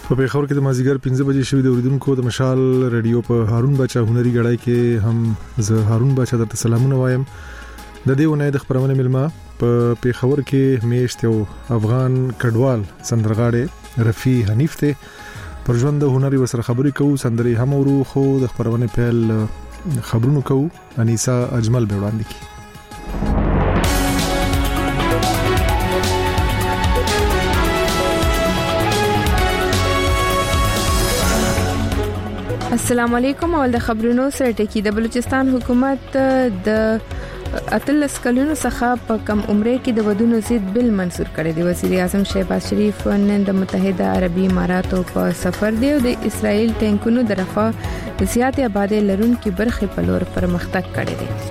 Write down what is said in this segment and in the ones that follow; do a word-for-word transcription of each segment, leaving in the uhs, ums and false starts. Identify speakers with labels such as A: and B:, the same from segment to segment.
A: په پیښور کې د مازیګر پنځه بجې شوې د اوریدونکو د مشال رادیو په هارون بچا هنري غړای کې هم زه هارون بچا درته سلامونه وایم. د دې ونې د خبرونه ملما په پیښور کې میشت یو افغان کډوال سندرغاړي رفي حنیف ته پر ژوند د هنري وسره خبرې کوو. سندري هم ورو خو د خبرونه پیل خبرونو کوو. انیسا اجمل به وړاندې کی.
B: السلام علیکم. اول د خبرونو سره ټکی د بلوچستان حکومت د اتلس کلونو څخه په کم عمره کې د ودونو ضد بل منسور کړی دی. وزیر اعظم شهباز شریف نن د متحده عربي اماراتو په سفر دی او د اسرائیل ټانکونو د رفاه د زیات آبادی لرونکو برخې په لور پرمختګ کړی دی.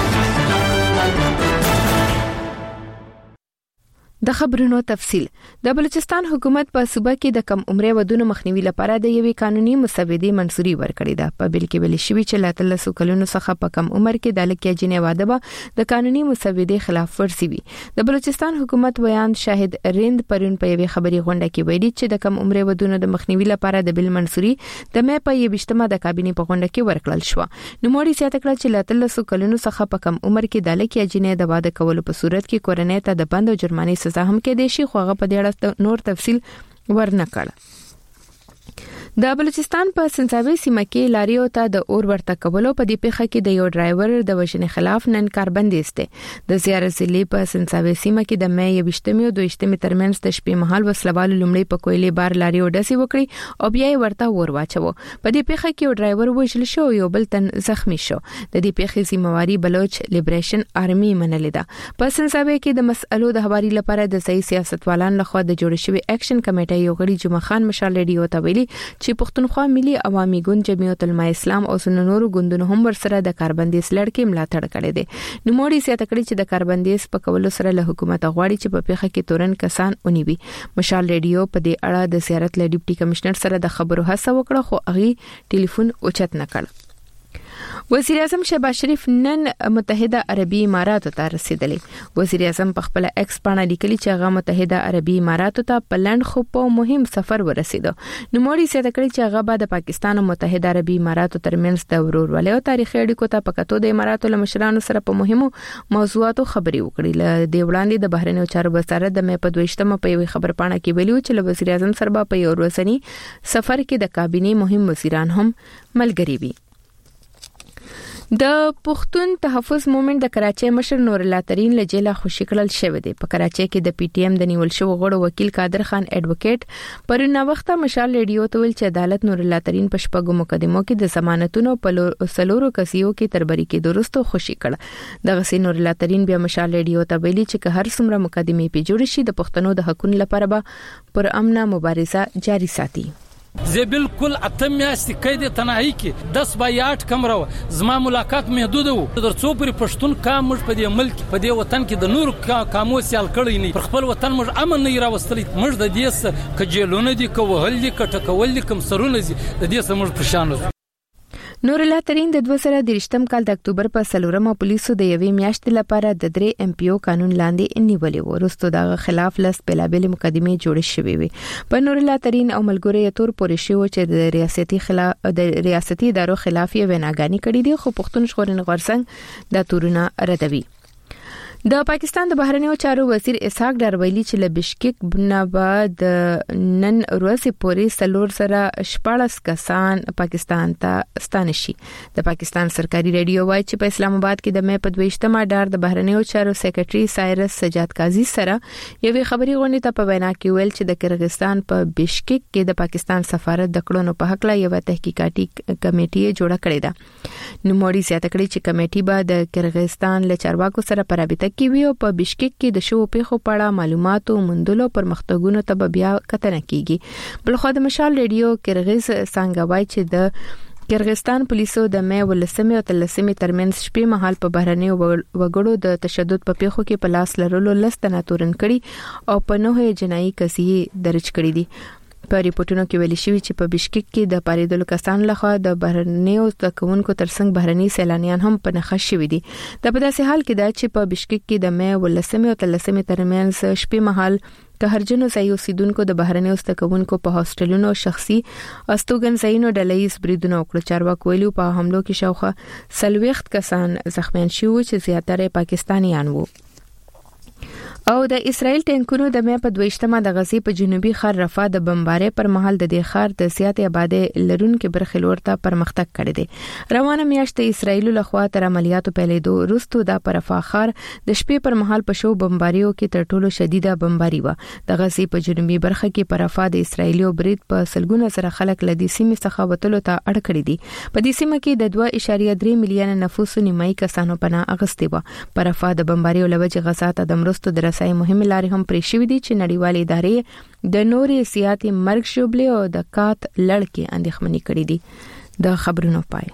B: د خبرونو تفصیل. د بلوچستان حکومت په صوبه کې د کم عمره ودونو مخنیوي لپاره د یوې قانوني مسودې منزوري ورکړې ده. په بل کې ویل شوی چې لا تلس کلونو څخه په کم عمر کې د لکه جنې واده به د قانوني مسودې خلاف ورزي وي. د بلوچستان حکومت بیان شاهد رند پرون په یوې خبري غونډه کې ویلي چې د کم عمره ودونو د مخنیوي لپاره د بل منزوري د مې په یوشتمه د کابینې په غونډه کې ورکړل شو. نو موړي زیاته کړ چې لا تلس کلونو څخه په کم عمر کې د لکه جنې د واده کولو په صورت کې کورنۍ ته د بند او جرماني سزا هم کې دي شي. خو هغه په دې اړه نور تفصیل ورنکړ. د بلوچستان په سنځاوي سیمه کې لاریو ته د اور ورته کولو په دې پیښه کې د یو ډرایور د وژنې خلاف نن کاربندي است. د زیارت ضلع په سنځاوي سیمه کې د مې یوشتمې او دویشتمې ترمنځ د شپې مهال وسلوال لومړی په کویلې بار لاریو ډسي وکړي او بیا یې ورته اور واچو. په دې پیښه کې یو ډرایور وژل شو او یو بل تن زخمی شو. د دې پیښې سیمواري بلوچ لیبریشن آرمي منلې ده. په سنځاوي کې د مسئلو د حواري لپاره د صحیح سیاستوالانو لخوا د جوړ شوی اکشن کمیټه یو غړي جمعه خان مشال ریډیو ته ویلي چې پښتونخوا ملي عوامي ګوند جمعیت العلماء اسلام او نورو ګوندونو هم ورسره د کاربندیز لړکې ملاتړ کړي دي. نو موړي سیاته کړي چې د کاربندیز په کولو سره له حکومت غواړي چې په پیښه کې تورن کسان ونیوي. مشال ریډیو په دې اړه د زیارت له ډیپټي کمشنر سره د خبرو هڅه وکړه خو هغه ټلیفون اوچت نه کړ. وزیر اعظم شهباز شریف نن متحده عربي اماراتو ته رسیدلی. وزیر اعظم په خپل ایکس باندې لیکلي چې هغه متحده عربي اماراتو ته په لند خو په مهم سفر ورسیدو. نو موړي سیاده کړی چې هغه به د پاکستان او متحده عربي اماراتو ترمنځ د ورورولۍ او تاریخي اړیکو ته پکاتو د اماراتو له مشرانو سره په مهمو موضوعاتو خبري وکړي. ل دې وړاندې د بهرنیو چارو وزارت د مې په دویشتمه په یوې خبر پاڼه کې ویلي چې وزیر اعظم سره په یو ورځنی سفر کې د کابینې مهم وزیران هم ملګری وي. د پښتون تحفظ مومنت د کراچۍ مشر نور الله ترين له جیل خوشی کړل شوی دی. په کراچۍ کې د پی ټی ایم د نیول شو غړو وکیل قادر خان اډوکیټ پر نو وخت مشال ریډیو ته ویل چې عدالت نور الله ترين په شپږو مقدمو کې د ضمانتونو په سلورو کسیو کې تربري کې درستو خوشی کړ. د غسی نور الله ترين بیا مشال ریډیو ته ویلي چې هر څومره مقدمې په جوړ شي د پښتنو د حقوقو لپاره به پر امنه مبارزه جاری ساتي.
C: زه بالکل اتم میاشتې قید تنهایی کې دس بایات کمره زما ملاقات محدود وو. درڅو پر پښتون کام مش په دې ملک په دې وطن کې د نور کامو سیال کړی نه. پر خپل وطن مش امن نه راوستلی. مش د دې څخه کجلونه دي کوهل دي کټکول دي کوم سرونه دي د دې څخه مش پرشانو.
B: نور الله ترين د دوه زره درشتم کال د اکتوبر په سلورمه پولیسو د یوې میاشتې لپاره د درې ایم پی او قانون لاندې نیولې و. وروسته د خلاف لس بلابل مقدمې جوړې شوې وي. په نور الله ترين او ملګری تور پورې شو چې د ریاستي خلاف د ریاستي ادارو خلاف یې وناګانی کړې دي خو پښتون ژغورنې غورځنګ د تورونه ردوي. د پاکستان د بهرنیو چارو وزیر اسحاق ډار ویلي چې له بشکک نه بعد نن ورځې پورې سلور سره شپږ کسان پاکستان ته ستانه شي. د پاکستان سرکاري ریډیو وایي چې په اسلام آباد کې د مې په دویشتمه ډار د بهرنیو چارو سیکریټري سایرس سجاد قاضي سره یوې خبري غونډې ته په وینا کې ویل چې د کرغستان په بشکک کې د پاکستان سفارت د کړونو په حق لا یو تحقیقاتي کمیټه جوړه کړې ده. نو موړي زیاته کړی چې کمیټه به د کرغستان له چارواکو سره په رابطه کې وي او په بشکک کې د شو پیښو په اړه معلوماتو موندلو پرمختګونو ته بیا کتنه کیږي. بلخو د مشال ریډیو کرغز څنګه وایي چې د کرغستان پولیسو د مې ولسمه او تلسمه ترمنځ شپې مهال په بهرنیو وګړو د تشدد په پیښو کې په لاس لرلو لستنه تورن کړي او په نوې جنایي کسي درج کړي دي. په ریپورتونو کې ویل شوی چې په بشکک کې د پاریدلو کسان لخوا د بهرنیو تکونکو ترڅنګ بهرني سیلانیان هم په نخښ شوی دي. د په داسې حال کې دا چې په بشکک کې د مې ولسمه او تلسمه ترمنځ شپې مهال قهرجنو ځای اوسیدونکو د بهرنیو تکونکو په هاستلونو شخصي استوګنځایونو ډلهیز بریدونه وکړ. چارواکو ویلو په حملو کې شاوخه سلويخت کسان زخمیان شوي چې زیاتره پاکستانیان وو. او د اسرائیل ټینکونو د مې په دویشتمه د غزې په جنوبي خار رفح د بمبارۍ پر مهال د دې خار د زیاتې آبادی لرونکو برخې لورته پرمختګ کړی دی. روانه میاشت اسرائیل له خوا تر عملیاتو پیلېدو وروسته د رفح خار د شپې پر مهال په شو بمباریو کې تر ټولو شدیده بمباری و. د غزې په جنوبي برخه کې پر رفح د اسرائیلي برید په سلګونه سره خلک لدی سیمې څخه وټلو ته اړ کړی دي. په دې سیمه کې د دوه اعشاریه درې میلیونه نفوس نیمایي کسانو پناه اغستې و. پر رفح د بمباریو لوجه غزا ته د مرستو درسای مهمه لارې هم پرې شوې دي چې نړیوالې ادارې د نورې سیاسي مرګ شوبلې او د کات لړکې اندېښمنې کړې دي. د خبرونو پای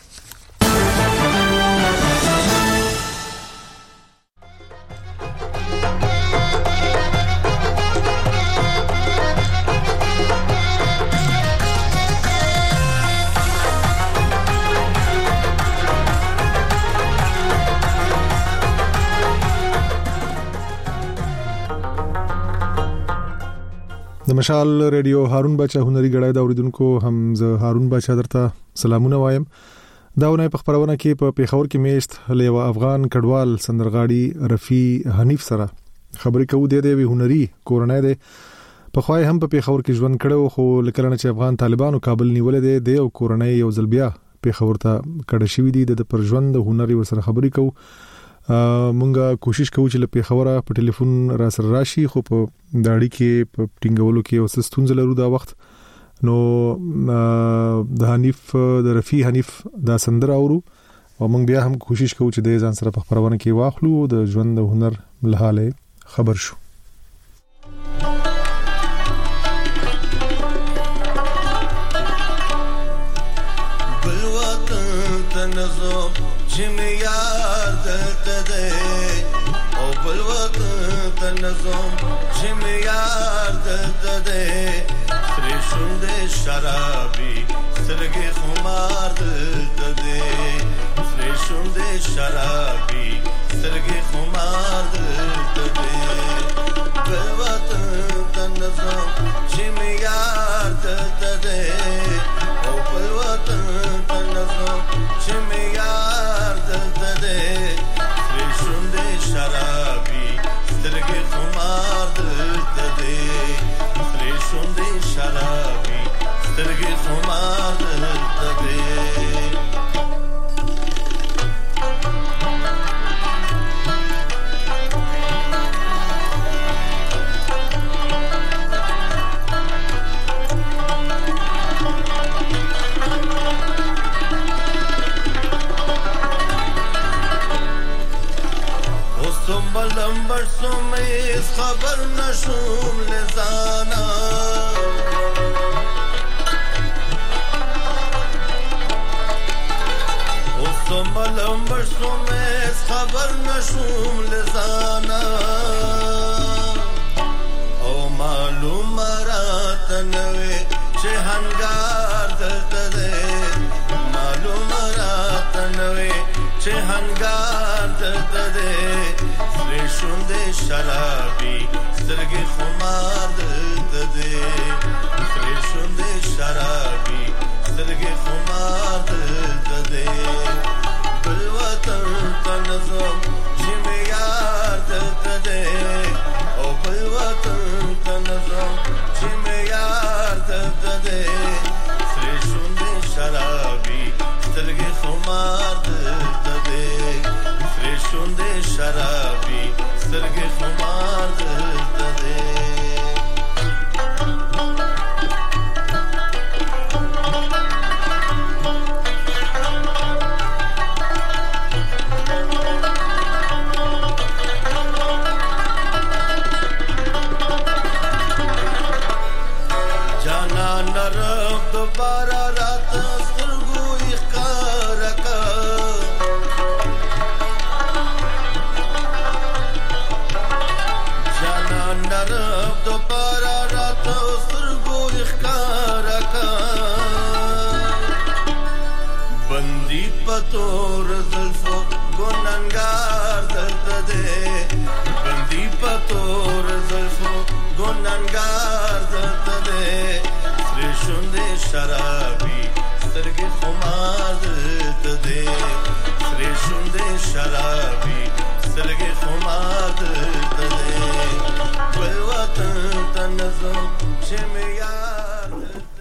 A: د مشال ریډیو هارون بچا هنري غړای دا اوریدونکو هم زه هارون بچا درته سلامونه وایم. داونه په خبرونه کې په پیښور کې میشت لیوا افغان کډوال سندرغاړي رفي حنیف سره خبرې کوو. د دې هنري کورنۍ ده په خوای هم په پیښور کې ژوند کړو، خو لکه چې افغان طالبانو کابل نیولې ده د یو کورنۍ یو ځل بیا پیښور ته کډه شوې دي. د پر ژوند هنري ور سره خبرې کوو. مونږه کوشش کوو چې له پیښوره په ټلیفون را سره راشي، خو په داړي کې په ټینګولو کې اوس ستونزه لرو دا وخت. نو د حنیف د رفي حنیف دا سندره اورو او مونږ بیا هم کوشش کوو چې د ځان سره په خبرونه کې واخلو د ژوند د هنر له حاله خبر شو.
D: شرابي سترګې خمار دلته دې سرې شونډې شرابي سترګې خمار دلته دې بل وطن ته نظم چې مې یار دلته دې او بل وطن ته نظم چې مې یار دلته دې سرې شونډې شرابي سترګې خمار دلته دې سرې شونډې شرابي سترګې خمار دلته دې. اوس تنبل دنبر سوم هیڅ خبر نشوم لزانا ملم برسوم اس خبر نشوم لزانا او معلوم مرات نوے چه هنگار دلتا دے معلوم مرات نوے چه هنگار دلتا دے سرے شوندے شرابی سترگی خمار دلتا دے سرے شوندے شرابی سترگی خمار دلتا دے وطن تنظم جمع یار دلتا دے او بل وطن تنظم جمع یار دلتا دے سرے شوندے شرابی سترگی خمار دلتا دے سرے شوندے شرابی سترگی خمار دلتا دے. شرابي سلګي خماد دې بل وطن تنظم شمیار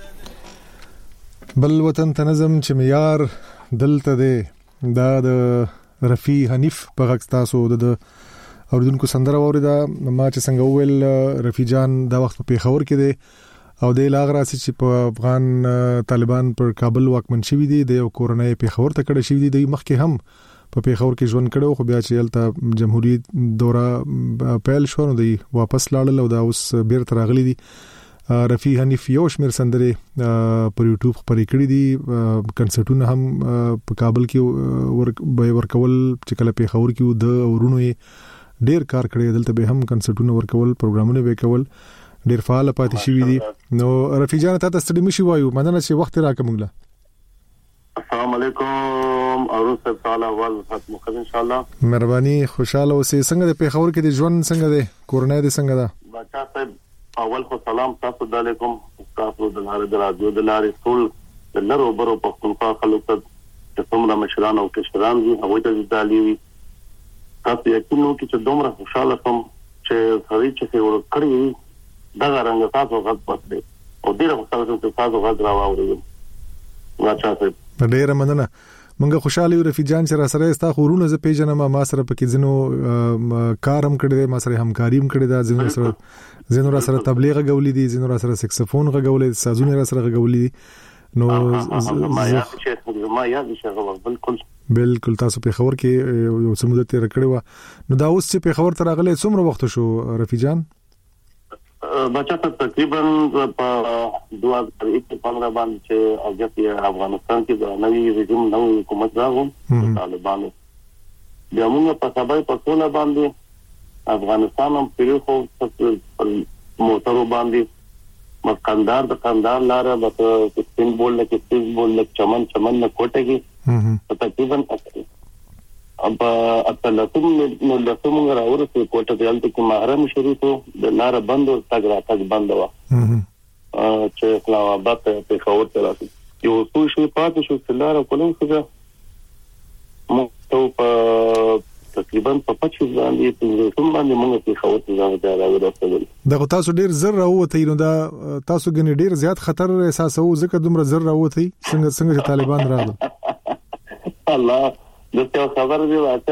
A: بل وطن تنظم شمیار دلته دې دا د رفی حنیف په غږ تاسو د اوردونکو سندره وریدا ما چې څنګه ویل رفی جان دا وخت په پیښور کې دی او د لاغراسي چې په افغان طالبان پر کابل واکمن شوی دي د یو کورنۍ پیښور ته کډه شوی دي د مخکې هم په پیښور کې ژوند کړو خو بیا چې الته جمهوریت دوره پیل شو نو دی واپس لاړل او دا اوس بیرته راغلي دي رفی حنیف یو شمیر سندره پر یوټیوب خپرې کړې دي کنسرټونه هم په کابل کې ورک به ورکول چې کله پیښور کې د اورونو ډیر کار کړی دلته به هم کنسرټونه ورکول پروګرامونه وکول ډیر فعال پاتې شوی دي نو رفی جان ته ستړي مشي وایو مننه چې وخت راکمږه
E: السلام علیکم او سب تعالی اول خدمت مخ ان شاء الله
A: مهرباني خوشاله اوسې څنګه د پیښور کې د ژوند څنګه دی کورنۍ د څنګه ده
E: بچا صاحب اول خو سلام تاسو علیکم تاسو د لارې د رادیو د لارې ټول د لرو برو په خپل خلک ته چې څومره مشران او کشران دي هغه ته د تعلیمي تاسو یقینو چې دومره خوشاله کوم چې سړی چې ور کړی دا رنګ تاسو غږ پاتې او ډیره خوشاله چې تاسو غږ راوړئ واچا ته
A: ډیره مننه مونږه خوشاله یو رفی جان چې را سره استا خورونه ز پیژنم ما سره پکې زینو کارم کړی ما سره همکاریم کړی دا زینو سره زینو را سره تبلیغ غولې دي زینو را سره سکسفون غولې سازونه را سره غولې دي نو
E: ما یا چې ما یا چې بالکل
A: بالکل تاسو په خبر کې یو څه مدته تیر کړی و نو دا اوس چې په خبر تر غلې څومره وخت شو رفی جان
E: بچا ته تقریبا په دوه هزار یک پندرہ باندې چې اوجه افغانستان کې د نوي رژیم نوې حکومت راغون طالبانو بیا موږ په سبا په ټول باندې افغانستان هم پیرو خو موټرو باندې مکندار د کندار لاره د سپین بول کې سپین بول چمن چمن نه کوټه کې تقریبا اب اتلتم نو لتم راورته کوټه دلته کې محرم شروع شو د لار بند او تګ را تګ بند و چې اسلام آباد ته خبر تراتي یو څو شي پاتې شو لار کولم څه مو ته په تقریبا په پچیس باندې په کوم باندې موږ په خبر ته راغلو
A: دا تاسو ډیر زر راوته نو دا تاسو ګنې ډیر زیات خطر احساسو ځکه دومره زر راوته څنګه څنګه طالبان راغله
E: الله دغه خبر دی واته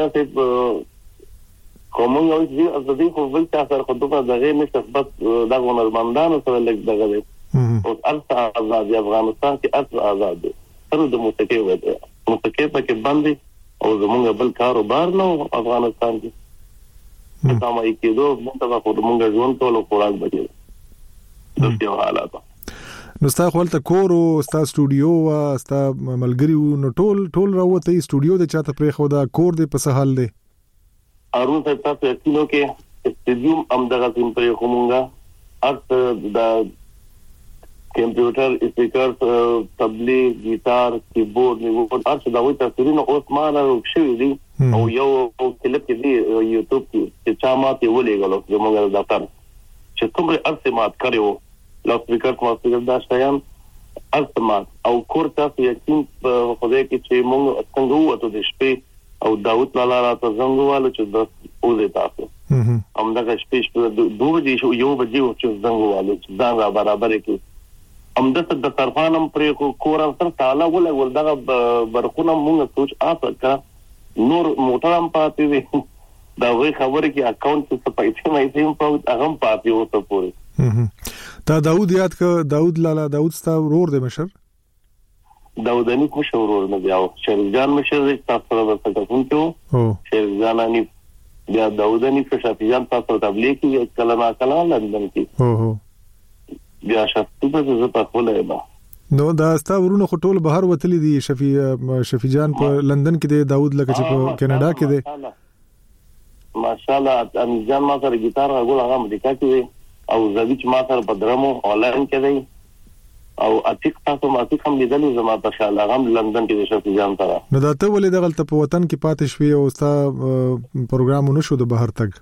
E: چې کومه یو چې از دې خو ول تاسو خو دغه دغه نسبت دغه نرمندانو سره لګ دغه دی او البته آزاد افغانستان کې اصل آزاد دی تر د متکی وته متکی په کې باندې او زمونږ بل کاروبار نو افغانستان کې دا مې کېدو موږ ته خو موږ ژوند ټول خوراک بچي د دې حالات
A: نو ستا خپل ته کور او ستا سټوډیو او ستا ملګری نو ټول ټول راوته سټوډیو د چاته پرې خو دا کور دې په سهال دی
E: ارون ته تاسو کینو کې استډیوم ام دغه تیم پرې کومګه ارت دا کمپیوټر سپیکر تبلیغ گیتار کیبورډ نیو ارت دا وایي تاسو نو اوس ما نه شوی دی او یو کلیپ کې دی یوټیوب کې چې چا ماته ولېګلو چې موږ دا کار چې کومه ارت مات کړو لاس سپیکر کوم سپیکر دا شایان ارتمات او کور تاسو یقین په خوده کې چې موږ څنګه وته د شپې او داوود لاله راته زنګواله چې د اوزه تاسو هم دا شپې دوه دي شو یو بجې چې زنګواله چې دا را برابر کې هم د د طرفانم پرې کور سره تعالی ول ول دا برخونه موږ سوچ آفه نور موټرم پاتې وي دا وی خبره کې اکاونټ څه پیسې مې سیم په هغه پاتې وته پورې
A: تا داوود یاد ک داوود لالا داوود ستا ورور دی مشر
E: داودانی مشر ورور نه بیاو شریجان مشر تاسو سره ورته کوم شریجان اني بیا داودانی په شفیان تاسو تبلیغ کې کلمه کلمه لندن کې
A: هو هو
E: بیا شفتی په زه په خوله ما
A: نو دا ستا ورونه خټول بهر وتلی دي شفی شفی جان په لندن کې دی داوود لکه چې په کینیډا کې دی
E: ماشاءالله ان جان ما سره گیتار غول هغه مدیکا کې او زویچ ما سره په درمو آنلاین کې دی او اتیک تاسو ما اتیک هم لیدل زما په خیال هغه لندن کې شفی جان سره
A: نو دا ته ولې دغه په وطن کې پاتې شوی او ستا پروګرام نشو د بهر تک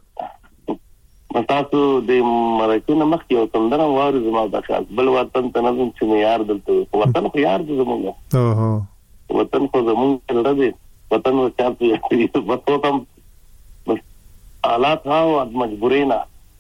E: تاسو د مرکه مخکې او سندره واره زما په خیال بل وطن ته نه چې یار دلته وطن خو یار دې زموږ
A: اوه
E: وطن خو زموږ لري وطن و چاپی بس ہوتا بس حالات ها او مجبورینا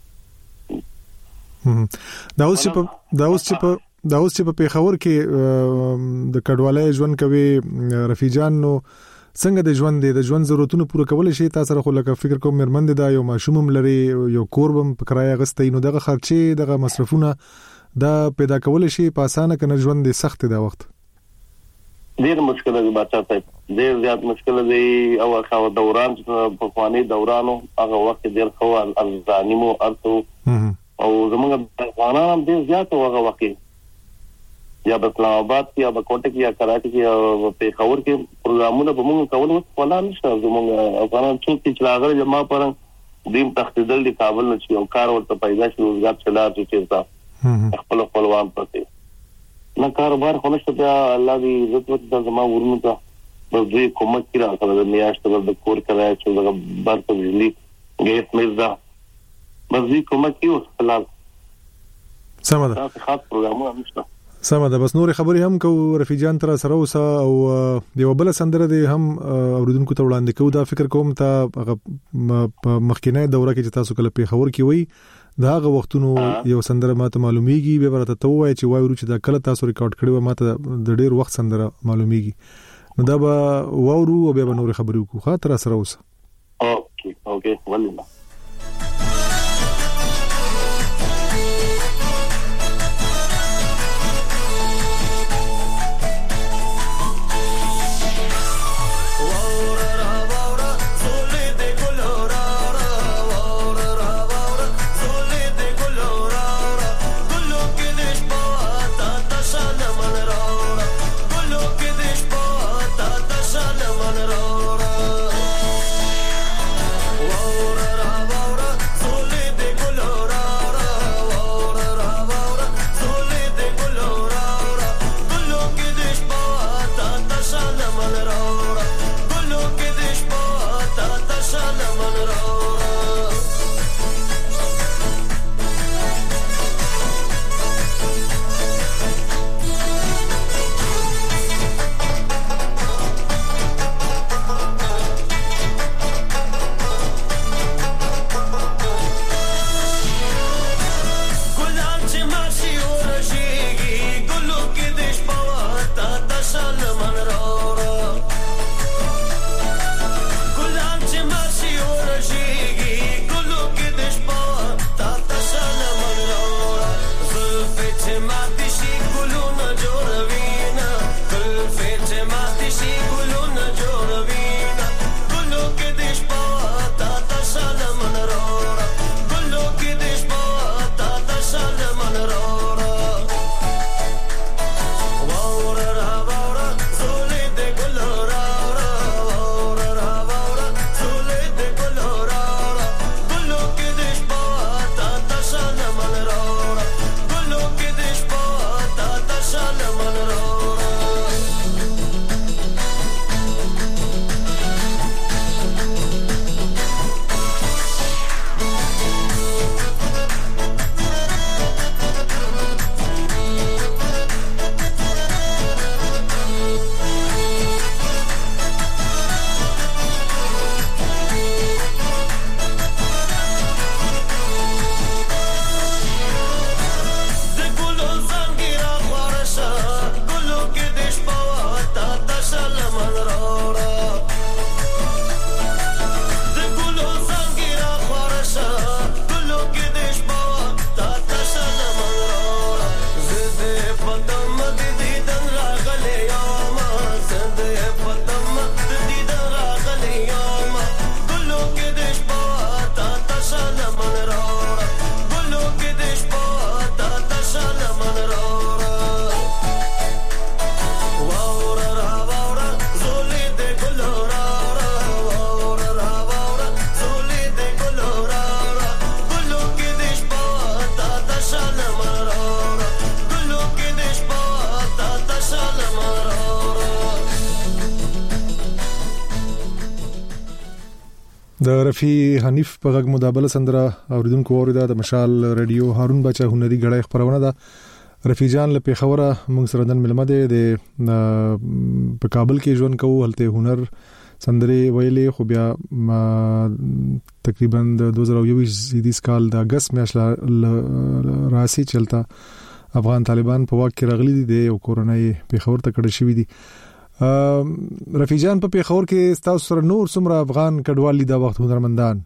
A: دا اوس چې دا اوس چې دا اوس چې په پیښور کې د کډوالۍ ژوند کوي رفیع جان، نو څنګه د ژوند د ژوند ضرورتونو پوره کول شي؟ تاسو خو لکه فکر کوم مرمند دا یو ماشوم لري، یو کوربم په کرایه غستې، نو دغه خرچې دغه مصرفونه دا پیدا کول شي په اسانه کنه ژوند د سخت دا وخت
E: ډیر مشکل دی بچا ته ډیر زیات مشکل دی او خو دوران په خواني دورانو هغه وخت ډیر خو ارزانی مو ارتو او زموږ افغانان ډیر زیات هغه وخت یا په اسلام آباد کې یا په کوټه کې یا کراچي کې یا په خور کې پروګرامونه به موږ کول ولا نشته. زموږ افغانان څوک چې لاغره جما پرنګ دیم تختیدل د کابل نه چې او کار ورته پیدا شي، روزګار چلا چې چیرته خپل خپلوان پته نه کاروبار خو نشته. بیا الله دې عزت ورته زما ورونو ته بس دوی کومک کړه سره د میاشت د کور کرای چې د برته بجلی ګیس مزدا بس دوی کومک کیو خلال
A: سم ده
E: خاص پروګرامونه نشته.
A: سم ده بس نور خبري هم کو رفیع جان تر سره اوسه او یو بل سندره دي هم اوریدونکو ته وړاندې کو. دا فکر کوم ته مخکینه دوره کې چې تاسو کله په خبر کې وي دا هغه وختونو یو سندره ماته معلومیږي به ورته ته وای چې وای ورو چې دا کله تاسو ریکارډ کړی و ماته د ډیر وخت سندره معلومیږي، نو دا به وورو او به نور خبري وکړو. خاطر سره اوسه.
E: اوکې اوکې والله
A: د رفیع حنیف په غږ مدابله سندره اوریدونکو اوریدا د مشال رادیو هارون بچا هنري غړای خبرونه ده. رفیع جان له پیښوره موږ سره نن ملمه ده د په کابل کې ژوند کوو، هلته هنر سندرې ویلې خو بیا تقریبا د دوه زره یو زیدیس کال د اگست میاشت راسي چلتا افغان طالبان په واک کې راغلي دي او کورونای پیښور ته کډه شوې دي رفیجان په پیښور کې تاسو سره نور څومره افغان کډوال دي د وخت هنرمندان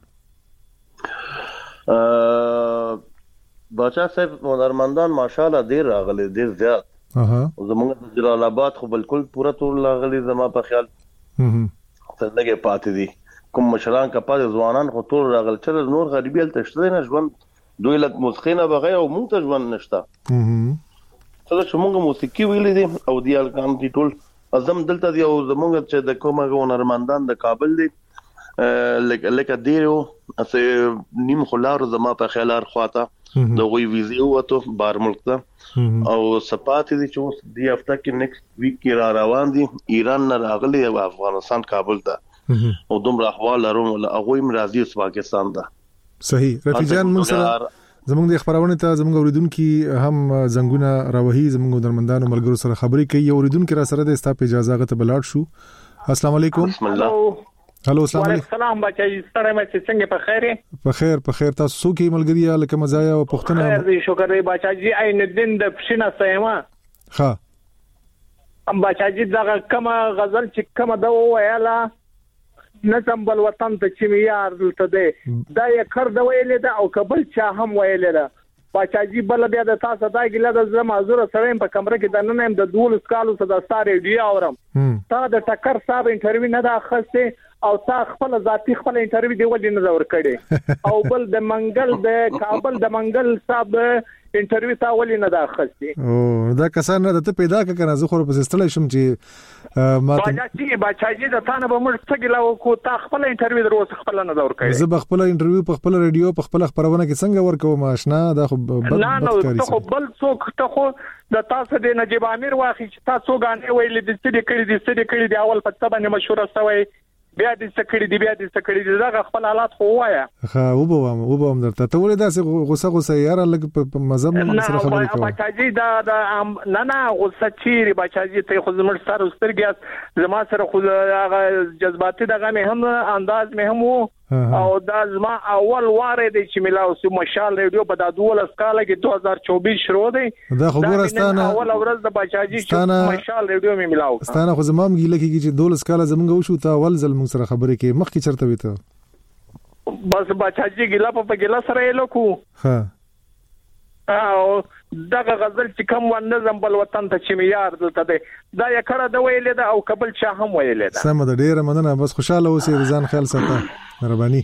E: بچا صاحب هنرمندان ماشاءالله ډیر راغلي ډیر زیات
A: اها
E: زموږ د جلال آباد خو بالکل پورا ټول راغلي زما په خیال
A: هم
E: څه لګي پاتې دي کوم مشران کا پاتې ځوانان خو ټول راغلي چې نور غریبي ال تشته نه ژوند دوی لک مسخینه بغیر او مونږ ته ژوند نشته
A: هم
E: څه چې موږ موسیقي ویلې دي او دیال کام دي ټول ازم دلته دی او زموږ چې د کومه هنرمندان د کابل دي لکه لکه دیرو اسه نیم خلار زما په خیال ار خواته د وی ویزه وته بار ملک ته او سپات دي چې دی هفته کې نیکسټ ویک کې را روان دي ایران نه راغلي او افغانستان کابل ته او دومره احوال لرم ول هغه هم راځي اوس پاکستان ته
A: صحیح رفیجان موږ سره زموږ د خبرونه ته زموږ اوریدونکو هم زنګونه راوهي زموږ درمندانو ملګرو سره خبرې کوي اوریدونکو را سره د استاپ اجازه غته بلاړ شو السلام علیکم
E: بسم الله
A: هلو السلام علیکم
F: السلام بچی ستړی مې څنګه په خیره
A: په خیر په خیر تاسو څوک یې ملګری لکه مزایا او پښتنه
F: خیر دې شکر دې بچی عین الدین د پښینه سیمه
A: ها
F: ام بچی دا کومه غزل چې کومه دا ویاله نظم بل وطن ته چې یار دلته دی دا یې کړ دا ویلې دا او قبل چا هم ویلې دا بچی بل بیا د تاسو دا ګله د زما زوره سره په کمره کې د نن هم د دول سکالو صدا ستاره ډی اورم تا د ټکر صاحب انټرویو نه دا خسته او تا خپل ذاتی خپل انټرویو دی ولې نه زور کړي او بل د منګل د کابل د منګل صاحب انټرویو تا ولې نه دا خسته
A: او دا کسان نه ته پیدا کړه زه خو په استلای شم چې ما ته
F: باچا باچا د تانه به موږ څنګه لاو کو تا خپل انټرویو دروس خپل نه زور کړي
A: زه خپل انټرویو په خپل رادیو په خپل خبرونه کې څنګه ورکوم آشنا دا خو بد
F: نه نو ته خو بل څوک ته خو د تاسو د نجيب امیر واخی چې تاسو غانې ویلې د ستړي کړي د ستړي کړي د اول په تبه مشوره شوی بیا د سکړې دی بیا د سکړې دی دا خپل حالات خو وایا
A: ها وبوم وبوم درته ته ولې داسې غوسه غوسه یاره لګ په مذهب نه سره خبرې کوي
F: بچاجي دا نه نه غوسه چیرې بچاجي ته خو زموږ سره سترګې زما سره خو هغه جذباتي دغه مې هم انداز مې هم او دا زما اول واره دی چې ملاو سو مشال ریډیو په د دوه اسکاله کې دوه هزار چوبیس شروع دی
A: دا خبرستانه
F: اول ورځ د بچاجي چې مشال ریډیو مې ملاو
A: ستانه خو زما مګیله کې چې دوه اسکاله زمونږ وشو تا اول ځل موږ سره خبرې کې مخ کې چرته وته
F: بس بچاجي ګلا په ګلا سره یې لکو
A: ها
F: او دغه غزل چې کوم و نظم بل وطن ته چې معیار دلته دی دا یې کړه د ویلې دا او قبل چا هم ویلې دا
A: سم د ډیره مننه بس خوشاله اوسې ځان خیال ساته مهرباني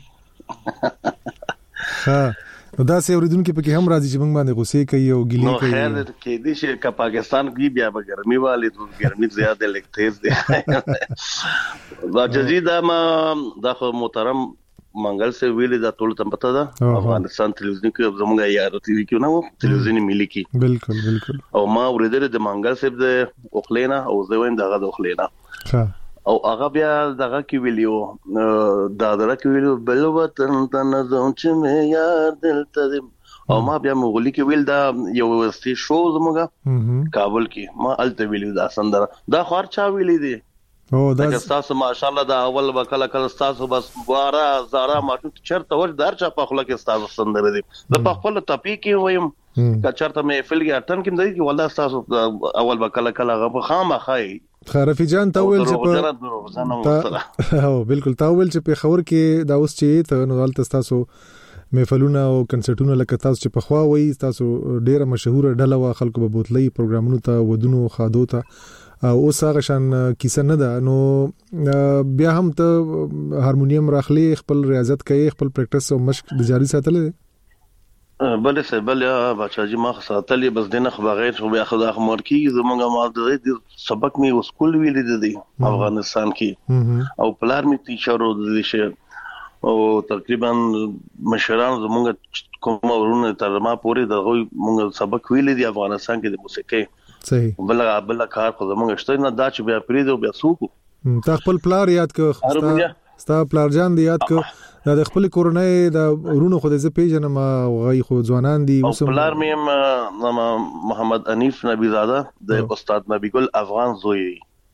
A: ها نو دا سه اوریدونکو پکې هم راځي چې موږ باندې غوسه کوي او ګیلې کوي
E: نو خیر کې دي چې کا پاکستان کې بیا به ګرمي والي تو ګرمي زیاده لګتیز دي راځي دا ما د محترم منګل سے ویلې دا ټول ته پته ده افغانستان تلویزیون کې زموږه یاد ټي وی کې نو تلویزیون ملي کې
A: بالکل بالکل
E: او ما ورېدل د منګل صاحب د اوخلینا او زه وایم دغه د اوخلینا
A: ها
E: او هغه بیا دغه کې ویلیو دا دغه کې ویلیو بل وطن ته نظم چې مې یاد دلته او ما بیا مغولي کې ویل دا یو ستې شو زموږه کابل کې ما الته ویلیو دا سندره دا خور چا ویلې دي
A: او دا
E: تاسو ماشاءالله دا اول وکاله کله تاسو بس واره زارا ماټو چرته ور دار چا په خله کې تاسو سندره دي د په خپل ټاپی کې وایم که چرته مې فل کې اټن کې دی والله تاسو اول وکاله کله غو خامه خای
A: خرفي جان تاول چې په او بالکل تاول چې په خبر کې دا اوس چې ته نو غلط تاسو محفلونه او کنسرټونه لکه تاسو چې په خوا وای تاسو ډیره مشهور ډله وا خلکو په بوتلې پروګرامونو ته ودونو خادو ته او هغه شان کیسه نه ده نو بیا هم ته هارمونیم راخلي خپل ریاضت کوي خپل پریکټس او مشق د جاری ساتل دي
E: بل څه بل بچاجي ما ساتلې بس دنه خو بغیر خو بیا خدا خمر کی زمونږه ما د سبق می اسکول ویل دي افغانستان کې او پلار می ټیچر و دي شه او تقریبا مشران زمونږه کوم ورونه ترما پوری دغه مونږ سبق ویل دي افغانستان کې د موسیقي
A: صحیح
E: بل بل کار خو زمونږ شته نه دا چې بیا پریدو بیا سوکو
A: تا خپل پلار یاد کړ ستا پلار جان دی یاد کړ د خپل کورونای د ورونو خو د ز پیژنم او غي خو ځوانان دي
E: اوس پلار مې محمد انیف نبی زاده د استاد نبی ګل افغان زوی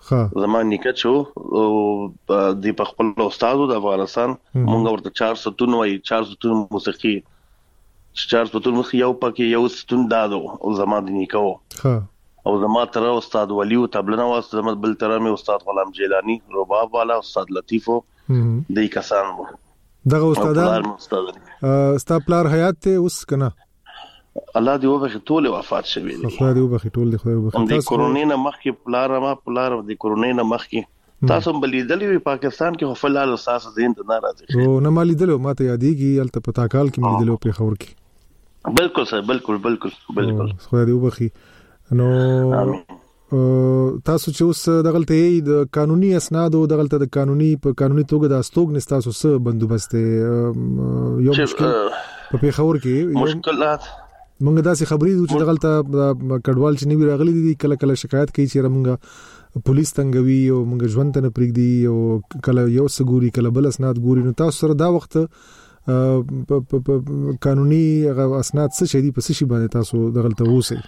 E: زمان نیکه شو او د خپل استادو د افغانستان مونږ ورته چار ستون وای چار ستون موسیقي چار ستون موسیقي یو پکې یو ستون دادو او زمان نیکه ها او زمان تر استاد ولی او تبلنه واس زمان بل تر می استاد غلام جیلانی رباب والا استاد لطیفو د کسان
A: دغه استادان ستا پلار حیات ته اوس کنه
E: الله دې وبخي ټول وفات شوی دي
A: خدای دې وبخي ټول دې خدای وبخي
E: د کورونا نه مخکې پلار ما پلار د کورونا نه مخکې تاسو بلیدلې په پاکستان کې خپل اساس زین ته ناراضي
A: او نه مالي دلو ماته یادېږي الته پتا کال کې ملي دلو په خبر کې
E: بالکل سر بالکل بالکل بالکل
A: خدای دې وبخي نو تاسو چې اوس دغلته د قانوني اسناد او دغلته د قانوني په قانوني توګه د استوګ نستاسو سره بندوبست یو مشکل په پیښور کې
E: مشکلات
A: مونږ داسې خبرې دي چې دغلته کډوال چې نیوی راغلي دي کله کله شکایت کوي چې مونږ پولیس تنګوي او مونږ ژوند ته نه پریږدي او کله یو سګوري کله بل اسناد ګوري نو تاسو سره دا وخت په قانوني اسناد څه شي دي په څه شي باندې تاسو دغلته ووسی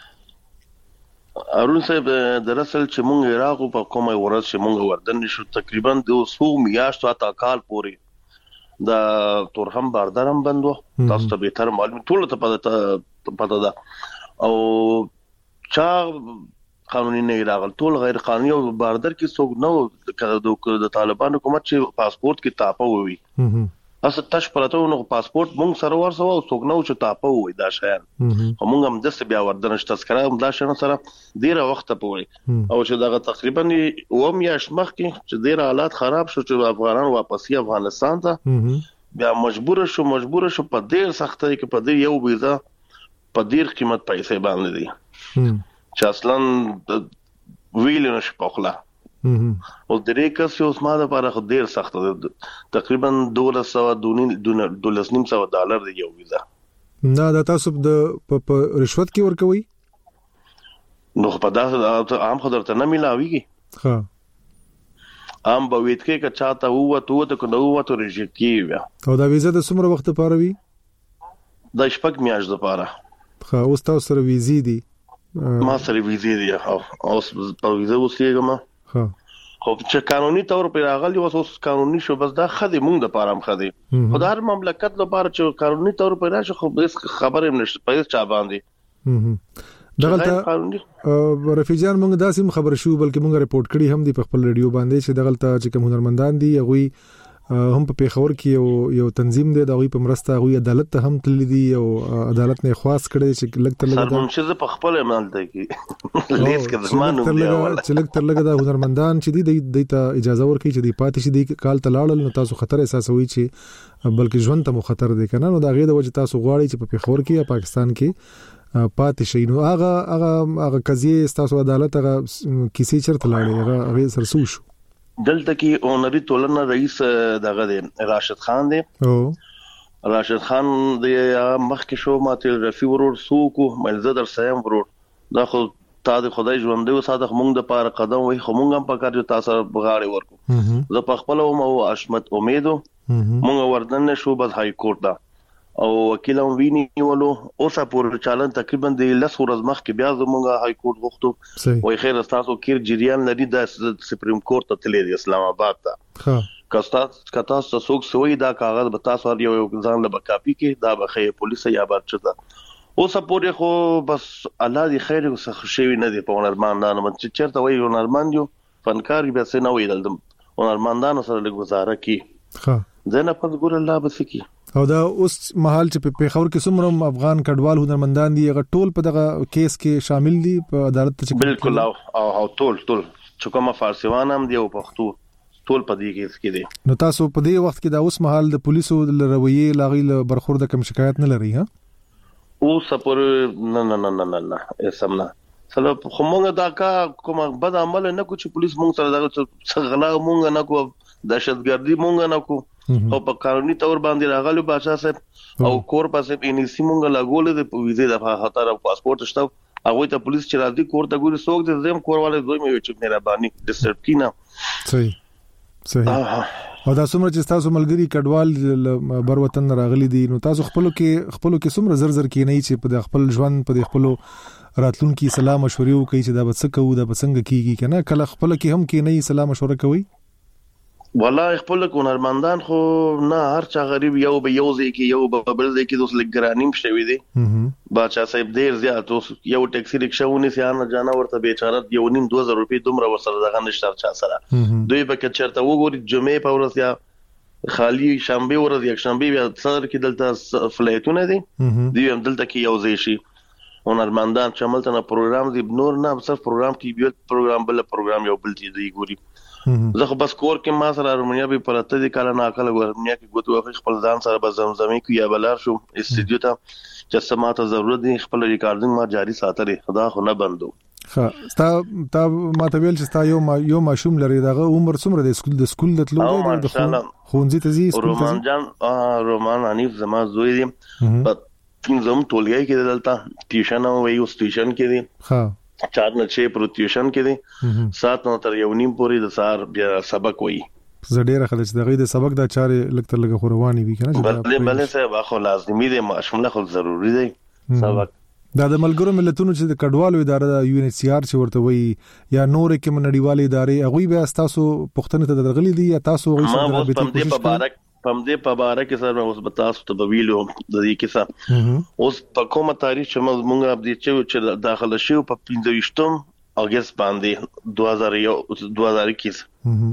E: ارون صاحب دراصل چې مونږ عراق په کومه ورځ چې مونږ وردن شو تقریبا د څو میاشتو تا کال پوري دا تورهم باردارم بندو تاسو ته به تر معلوم ټول ته پته پته ده او چا قانوني نه راغل ټول غیر قانوني او باردار کې څوک نو د طالبانو حکومت چې پاسپورت کې تاپه وي اس تاسو پرته نو پاسپورت مونږ سره ورسو او څوک نو چې تاپه وي دا شهر مونږ هم د بیا وردن تذکره هم دا شنه سره ډیره وخت په وي او چې دا تقریبا و میاش مخ کې چې ډیره حالات خراب شو چې افغانان واپسی افغانستان ته بیا مجبور شو مجبور شو په ډیر سختۍ کې په ډیر یو ویزا په ډیر قیمت پیسې باندې دي چې اصلا ویل نشي پخلا او درې کس یو اسما د لپاره ډیر سخت ده تقریبا دوه سوه دوه نیم سوه ډالر دی یو ویزا
A: نه دا تاسو د په رشوت کې ورکوي
E: نو په داسه عام خبره ته نه ملاويږي
A: ها
E: عام به ویت کې که چاته ووت ووت کو نو ووت ریجیکټ کیږي
A: او دا ویزا د څومره وخت لپاره وي
E: د شپږ میاشتې لپاره
A: ها اوس تاسو سره ویزې دي
E: ما سره ویزې دي او اوس په ویزا وسیګم
A: ها
E: خو چې قانوني تور پر راغلی اوس قانوني شو بس دا خدي مونږ د پاره هم خدي خدای مملکت لپاره چې قانوني تور پر راشه خو بس خبره هم نشته په چا باندې
A: دغلته رفیجان مونږ داسې خبر شو بلکې مونږ ریپورت کړی هم دی په خپل ریډیو باندې چې دغلته چې کوم هنرمندان دي هغه هم په پیښور کې یو یو تنظیم دی دا غوي په مرسته غوي عدالت ته هم تللی دي او عدالت نه خواست کړي چې لګ تر لګ
E: سر منشز په خپل عمل دی کې لیس کې زمانو دی اول
A: چې لګ تر لګ دا هنرمندان چې دی د ته اجازه ورکړي چې دی پاتې شي دی کال تلاړل نو تاسو خطر احساسوي چې بلکې ژوند ته مو خطر دی کنه نو دا غي د وجه تاسو غواړي چې په پیښور کې یا پاکستان کې پاتې شي نو هغه هغه هغه قضیه تاسو عدالت هغه کیسې چرته لاړې هغه هغه سرسو شو
E: دلته کې اونري ټولنه رئیس دغه دی راشد خان دی
A: او
E: راشد خان دی مخکې شو ماته رفي ورور سوکو ملزدر سیم ورور دا خو تا د خدای ژوند دی وساده مونږ د پاره قدم وای خو مونږ هم پکار جو تاسو بغاړي ورکو زه په خپل او اشمت امیدو مونږ وردن شو بس های کورټ دا او وکیل هم ویني ولو اوسه پور چالان تقریبا د لس ورځ مخکې بیا زمونږ های کورټ وختو وای خیر تاسو کیر جریان لري د سپریم کورټ ته تللی اسلام آباد ته
A: ها
E: کستا کتا څوک سوی دا کاغذ به تاسو یو ځان له کاپی کې دا به پولیس یا بار چتا اوسه پورې خو بس الله دې خیر وسه خوشي نه دی په هنرمندانو چې چیرته وای هنرمند یو فنکار به څه نه ویل د هنرمندانو سره له گزاره کی
A: ها
E: زنه په ګور الله بس کی
A: او دا اوس محل چې په پیښور کې څومره افغان کډوال هنرمندان دي هغه ټول په دغه کیس کې شامل دي په عدالت ته
E: بالکل او او ټول ټول چې کومه فارسیوان هم دی او پښتو ټول په دې کیس کې دي
A: نو تاسو په دې وخت کې دا اوس محل د پولیسو د رویه لاغي له برخورد کوم شکایت نه لري ها
E: او سپور نه نه نه نه نه سمنا سره خو مونږ دا کا کوم بد عمل نه کو چې پولیس مونږ سره دا څه غلا مونږ نه کو دهشتګردي مونږ نه کو او په قانوني تور باندې راغلو بادشاہ صاحب او کور پاسه ان سی مونږ لاګول د ویزه د خاطر پاسپورت شته هغه ته پولیس چې راځي کور ته ګوري څوک د زم کور والے دوی مې چې مهرباني ډیسټرب کینا
A: صحیح صحیح او دا څومره چې تاسو ملګری کډوال بر وطن راغلي دي نو تاسو خپل کې خپل کې څومره زر زر کې نه چې په خپل ژوند په خپل راتلونکي سلام مشورې وکړي چې دا به څه کوو دا به څنګه کیږي کنه کله خپل کې هم کې نه سلام مشوره کوي
E: والله خپل هنرمندان خو نه هر چا غریب یو به یو ځای کې یو به بل ځای کې دوس لګرانیم شوی دی باچا صاحب ډیر زیات اوس یو ټیکسي رکشاونه سیانه جانا ورته بیچاره یو نیم دوه زره روپۍ دومره ورسره دغه نشته چا سره دوی به کې چرته وګوري جمعې په ورځ یا خالی شنبه ورځ یک شنبه بیا صدر کې دلته فلایټونه دي دی هم دلته کې یو ځای شي هنرمندان چې عملته نه پروګرام دی نور نه صرف پروګرام کې یو پروګرام بل پروګرام یو بل دی ګوري زه خو بس کور کې ما سره رومنیا به پرته دي کله نه کله ورمنیا کې ګوتو خپل ځان سره به زمزمي کې یا بلار شو استډیو ته چې سماته ضرورت دي خپل ریکارډینګ ما جاری ساتره خدا خو نه بندو
A: ها تا تا ما ته ویل چې تا یو ما یو ماشوم لري دغه عمر څومره د سکول د سکول د تلو د خونځي ته زی سکول ته
E: رومان جان رومان حنیف زما زوی دي په زم ټولګي کې دلته ټیوشن او وی اوس ټیوشن کې دي ها چار نه چې پر ټیوشن کې دي سات نو تر یو نیم پورې د سار بیا سبق وایي
A: زه ډیره خلک چې دغه د سبق د چارې لکتر لګه خورواني وی کنه
E: بلې بلې سه واخو لازمي دي ماشومله خو ضروری دی سبق
A: دا د ملګرو ملتونو چې د کډوالو اداره د یو ان ایچ سی آر چې ورته وایي یا نور کې منډیوالې ادارې هغه به تاسو پښتنه ته درغلي دي یا تاسو هغه سره د
E: کوشش کوي پم دې په باره کې سره اوس بتاسو ته ویلو د دې کیسه اوس په کومه تاریخ چې موږ اپ دې چې داخله شو په پنځه اگست باندې دوه هزار یو دوه هزار اکیس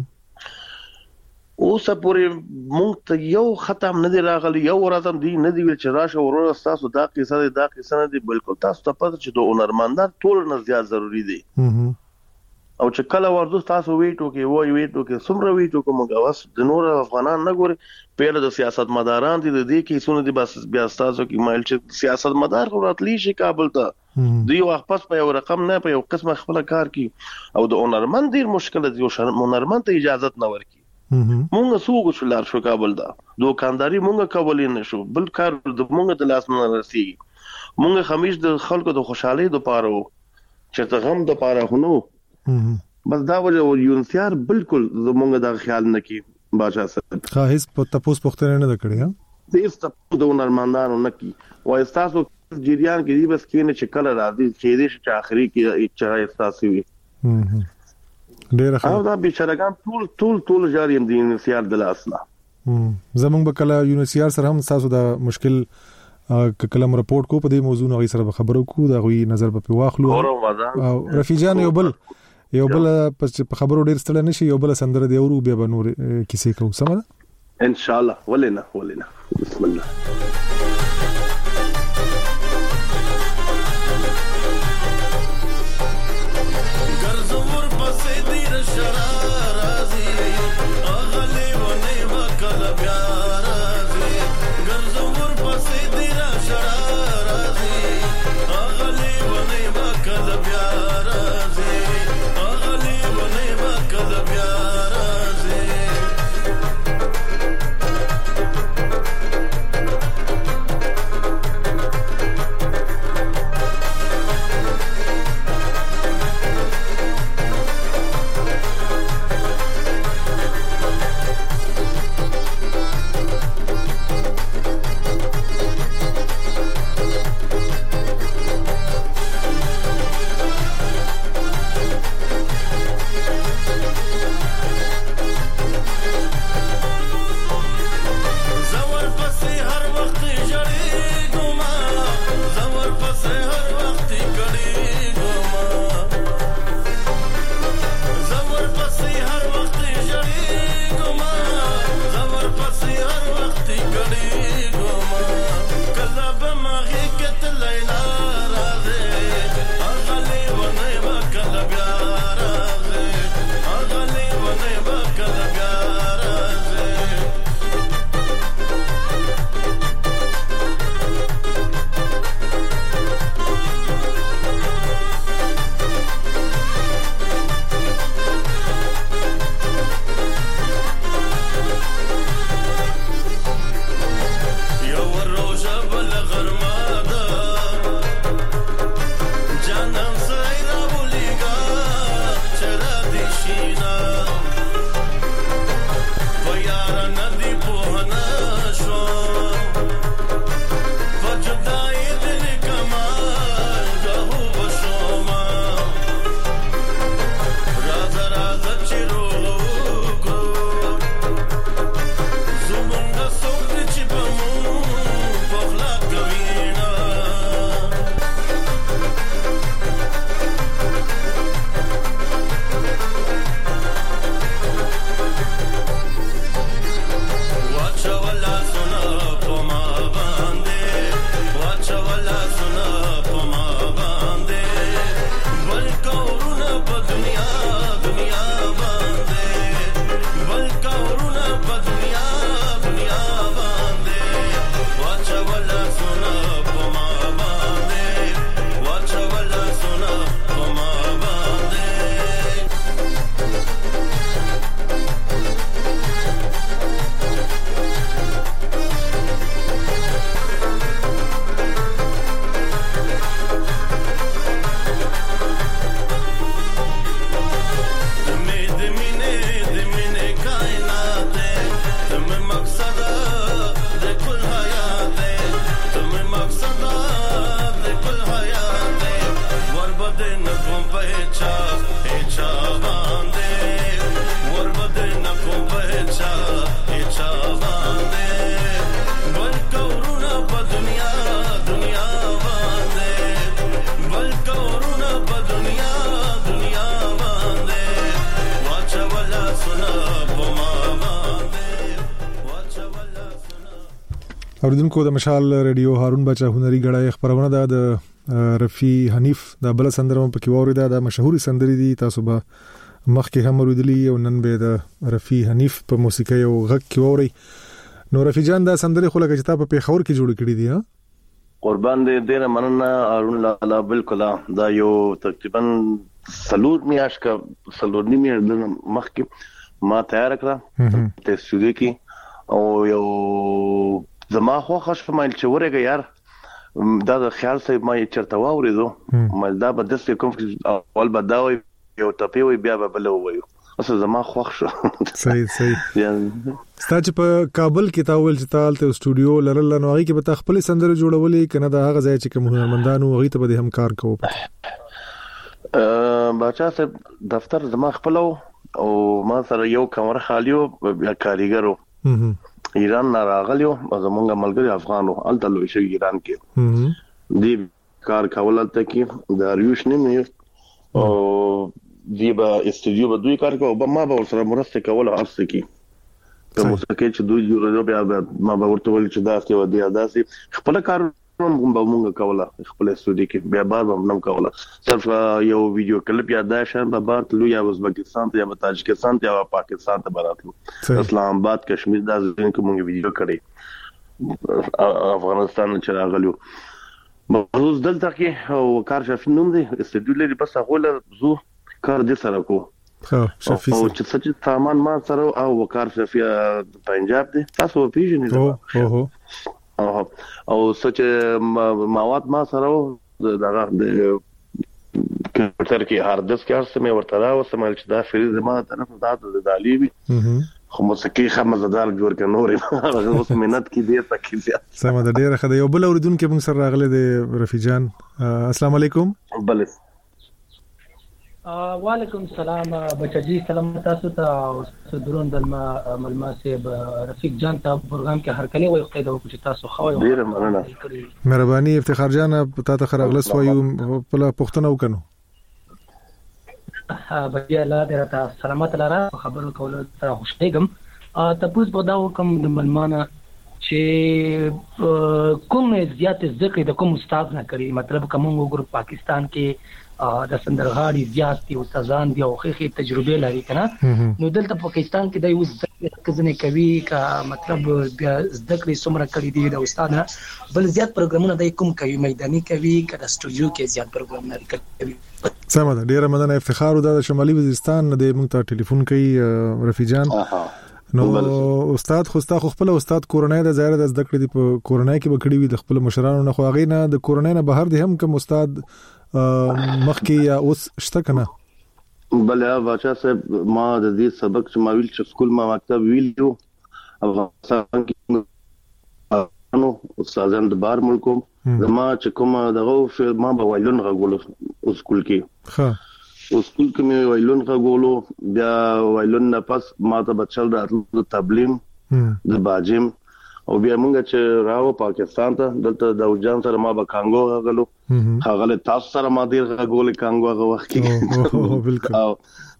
E: اوس پورې موږ ته یو ختم نه دی راغلی یو ورځم دی نه دی ویل چې راشه ورور تاسو دا کیسه دا کیسه نه دی بالکل تاسو ته پته چې د هنرمندان ټول نه زیات ضروری دی او چې کله ورته تاسو ویټو کې وای ویټو کې سمره ویټو کوم غواس د نور افغانان نه ګوري پیله د سیاست مداران دي د دې کې سونه دي بس بیا تاسو کې مایل چې سیاست مدار راتلی شي کابل ته دی واپس په یو رقم نه په یو قسمه خپل کار کی او د هنرمند ډیر مشکل دی یو هنرمند ته اجازه نه ورکی مونږ سوق شلار شو کابل دا دوکانداری مونږ کولې نه شو بل کار د مونږ د لاس نه رسی مونږ خمیش د خلکو د خوشحالي د پاره چې ته غم د پاره هونو بس دا وجه یونسیار بالکل زمونږ دا خیال نه کی باچا صاحب
A: خا هیڅ په تاسو پختنه نه کړی ها
E: دې ست د هنرمندانو نه کی وای تاسو جریان کې دی بس کینه چې کله راځي چې دې چې اخري کې چې تاسو وي
A: ډیر ښه
E: او دا بشرګان ټول ټول ټول جاری هم دي یونسیار د لاسنا
A: زمونږ به کله یونسیار سره هم تاسو دا مشکل کلم رپورټ کو په دې موضوع نه غي سره خبرو کو دا غوي نظر په واخلو او رفیجان یو بل یو بل په خبرو ډیر ستړی نشي یو بل سندره دی ورو بیا به نور کیسې کوو سمه
E: ان شاء الله ولنا ولنا بسم الله
A: اوریدونکو د مشال ریډیو هارون بچا هنري غړای خبرونه ده د رفي حنیف د بل سندرم په کې وریدا د مشهوري سندري دي تاسو به مخکې هم ورودلی او نن به د رفي حنیف په موسیقي او غږ کې ووري. نو رفي جان دا سندري خو لکه چې تاسو په خبر کې جوړ کړی دي ها
E: قربان دې ډیر مننه هارون لالا. بالکل دا یو تقریبا سلور میاش کا سلور نیمه مخکې ما تیار کړه ته سټوډیو کې او یو زما خو خشمایل چې ورګه یار دا د خیال صاحب ما یې چرته واوریدو مې دا به د څه کوم اول بداوي یو ټپي وي بیا به بل وایو اصل زما خوښ شو.
A: صحیح صحیح. ستاسو په کابل کې تاول چې تال ته سټوډیو لرل نو هغه کې به خپل سندره جوړولې کنه دا هغه ځای چې کوم هنرمندانو هغه ته به هم کار کوو.
E: ا بچا صاحب دفتر زما خپل او ما سره یو کمر خالیو بیا کاریګرو ایران نه راغلیو زمونږ ملګری افغانو الته لوي شي ایران کې دی کار کول ته کې د ریوش نه او دی به استودیو به دوی کار کوي ما به سره مرسته کوله ارسه کې ته موسیقي چې دوی جوړو بیا ما به ورته ول چې دا څه ودی داسې خپل کار هم به مونږ کوله خپل استودیو کې بیا بار به نم کوله صرف یو ویډیو کلیپ یا دا شان به بار تلو یا ازبکستان ته یا تاجکستان ته یا پاکستان ته براتلو اسلام آباد کشمیر دا ځین کې مونږ ویډیو کړی افغانستان چې راغلو مخصوص دلته کې او کار شفین نوم دی استودیو لري بس هغه زو کار دې سره کو
A: ها شفیع
E: او چې څه سامان ما سره او وکار شفیع پنجاب دی تاسو پیژنئ
A: او هو
E: او سچ مواد ما سره دغه د کمپیوټر کې هارد ډیسک هرڅه مې ورته راو سمال چې دا فریز ما طرف ذات د دالیبي خو موسیقي خمزدار جوړ ک نورې هغه اوس مننت کې دی تکي زیات
A: سم د ډیره خدای یو بل اوریدونکو موږ سره راغله د رفي جان. السلام علیکم.
E: بل
G: وعلیکم السلام بچی سلام تاسو ته درون د ملماسه رفیق جان ته پروګرام کې هر کله وي خدای د کوچ تاسو خو
E: ډیر مننه
A: مهرباني افتخار جان ته ته خرغلس وایو په پښتنو وکنو
G: ها بیا لا درته سلامات لاره خبرو کول تر خوشیګم تاسو په دا کوم د ملمانه چې کوم زیات ذکر د کوم استاد نه کړی مطلب کوم وګور پاکستان کې د سندرغاړي زیات دي استادان دي او خېخي تجربه لري کنه نو دلته پاکستان کې د یو ځکه کوي کا مطلب بیا ذکر څومره کړی دي د استاد بل زیات پروګرامونه د کوم کوي میداني کوي کله سټوډیو کې زیات پروګرام لري کوي.
A: سمه ده ډیره مننه افتخار د شمالي وزیرستان د موږ ته ټلیفون کوي رفي جان. نو استاد خو ستا خپل استاد کورنۍ د ظاهر د ذکر دی په کورنۍ کې بکړی وي د خپل مشرانو نه خو هغه نه د کورنۍ نه بهر دي هم کوم استاد مخکې یا اوس شته کنه
E: بلیا واچا صاحب ما د دې سبق چې ما ویل چې سکول ما مکتب ویلو افغانستان کې نو استادان د بار ملکو زما چې کوم دغه ما به وایلون غوړو سکول کې ها سکول کې مې وایلون غوړو بیا وایلون نه پس ما ته بچل راتلو تبلیم د باجم او بیا موږ چې راو پاکستان ته دلته د اوجان سره ما به کانګو غلو هغه له تاسو سره ما ډیر غول کانګو هغه وخت کې
A: بالکل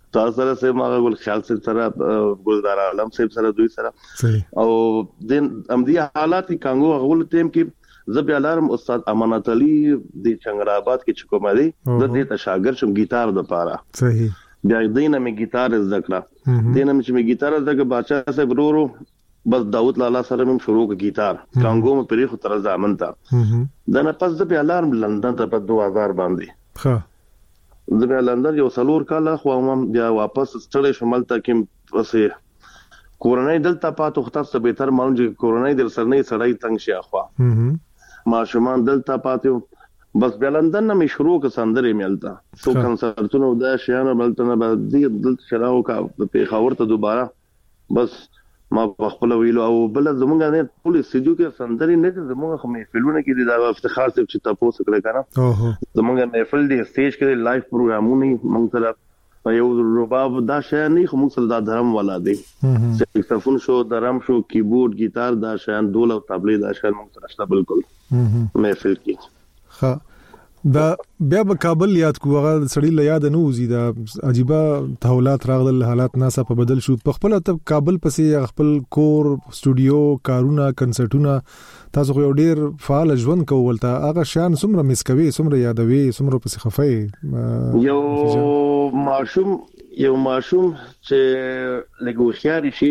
E: تاسو سره سه ما ګل خیال سره ګلدار عالم صاحب سره دوی سره او د امدی حالات کانګو غول تیم کې زبې الارم استاد امانت علي د چنګرآباد کې چکو مالي د دې تشاګر شم گیتار د پاره
A: صحیح
E: بیا دینه می گیتار ذکر دینه می چې می گیتار ذکر بادشاہ صاحب ورو بس داوود لالا سره مم شروع ک گیتار کانګو م پرې خو تر ځامن تا دا نه پس د الارم لندن ته په دوه هزار باندې
A: ها
E: د لندن یو سلور کال خو هم بیا واپس ستړي شمال ته کې پسې کورونای دلته پاتو خاصه به تر مونږ کورونای در سره نه سړی تنگ شي اخوا ما شومان دلته پاتو بس بیا لندن نه شروع ک سندري ملتا سو کنسرتونو د شیانو بلته نه بعد دلته شراو کا په خاور ته دوباره بس ما خپل ویلو او بل زمونږ نه ټول استودیو کې سندري نه زمونږ خو محفلونه کې د افتخار څخه چې تاسو کړی کنه اوه زمونږ محفل دی سټیج کې لایو پروګرامونه مونږ سره یو رباب دا شی نه خو مونږ سره د درم ولا دی سکسفون شو درم شو کیبورډ گیتار دا شیان دول او طبلې دا شیان مونږ سره شته بالکل محفل کې
A: ها دا بیا به کابل یاد کو هغه سړی له یاد نه وزي دا عجيبه تحولات راغل حالات ناسا په بدل شو په خپل ته کابل پسې خپل کور سټوډیو کارونه کنسرټونه تاسو خو ډیر فعال ژوند کول تا هغه شان سمره مسکوي سمره یادوي سمره پسې خفای
E: یو ماشوم یو ماشوم چې لګو خياري شي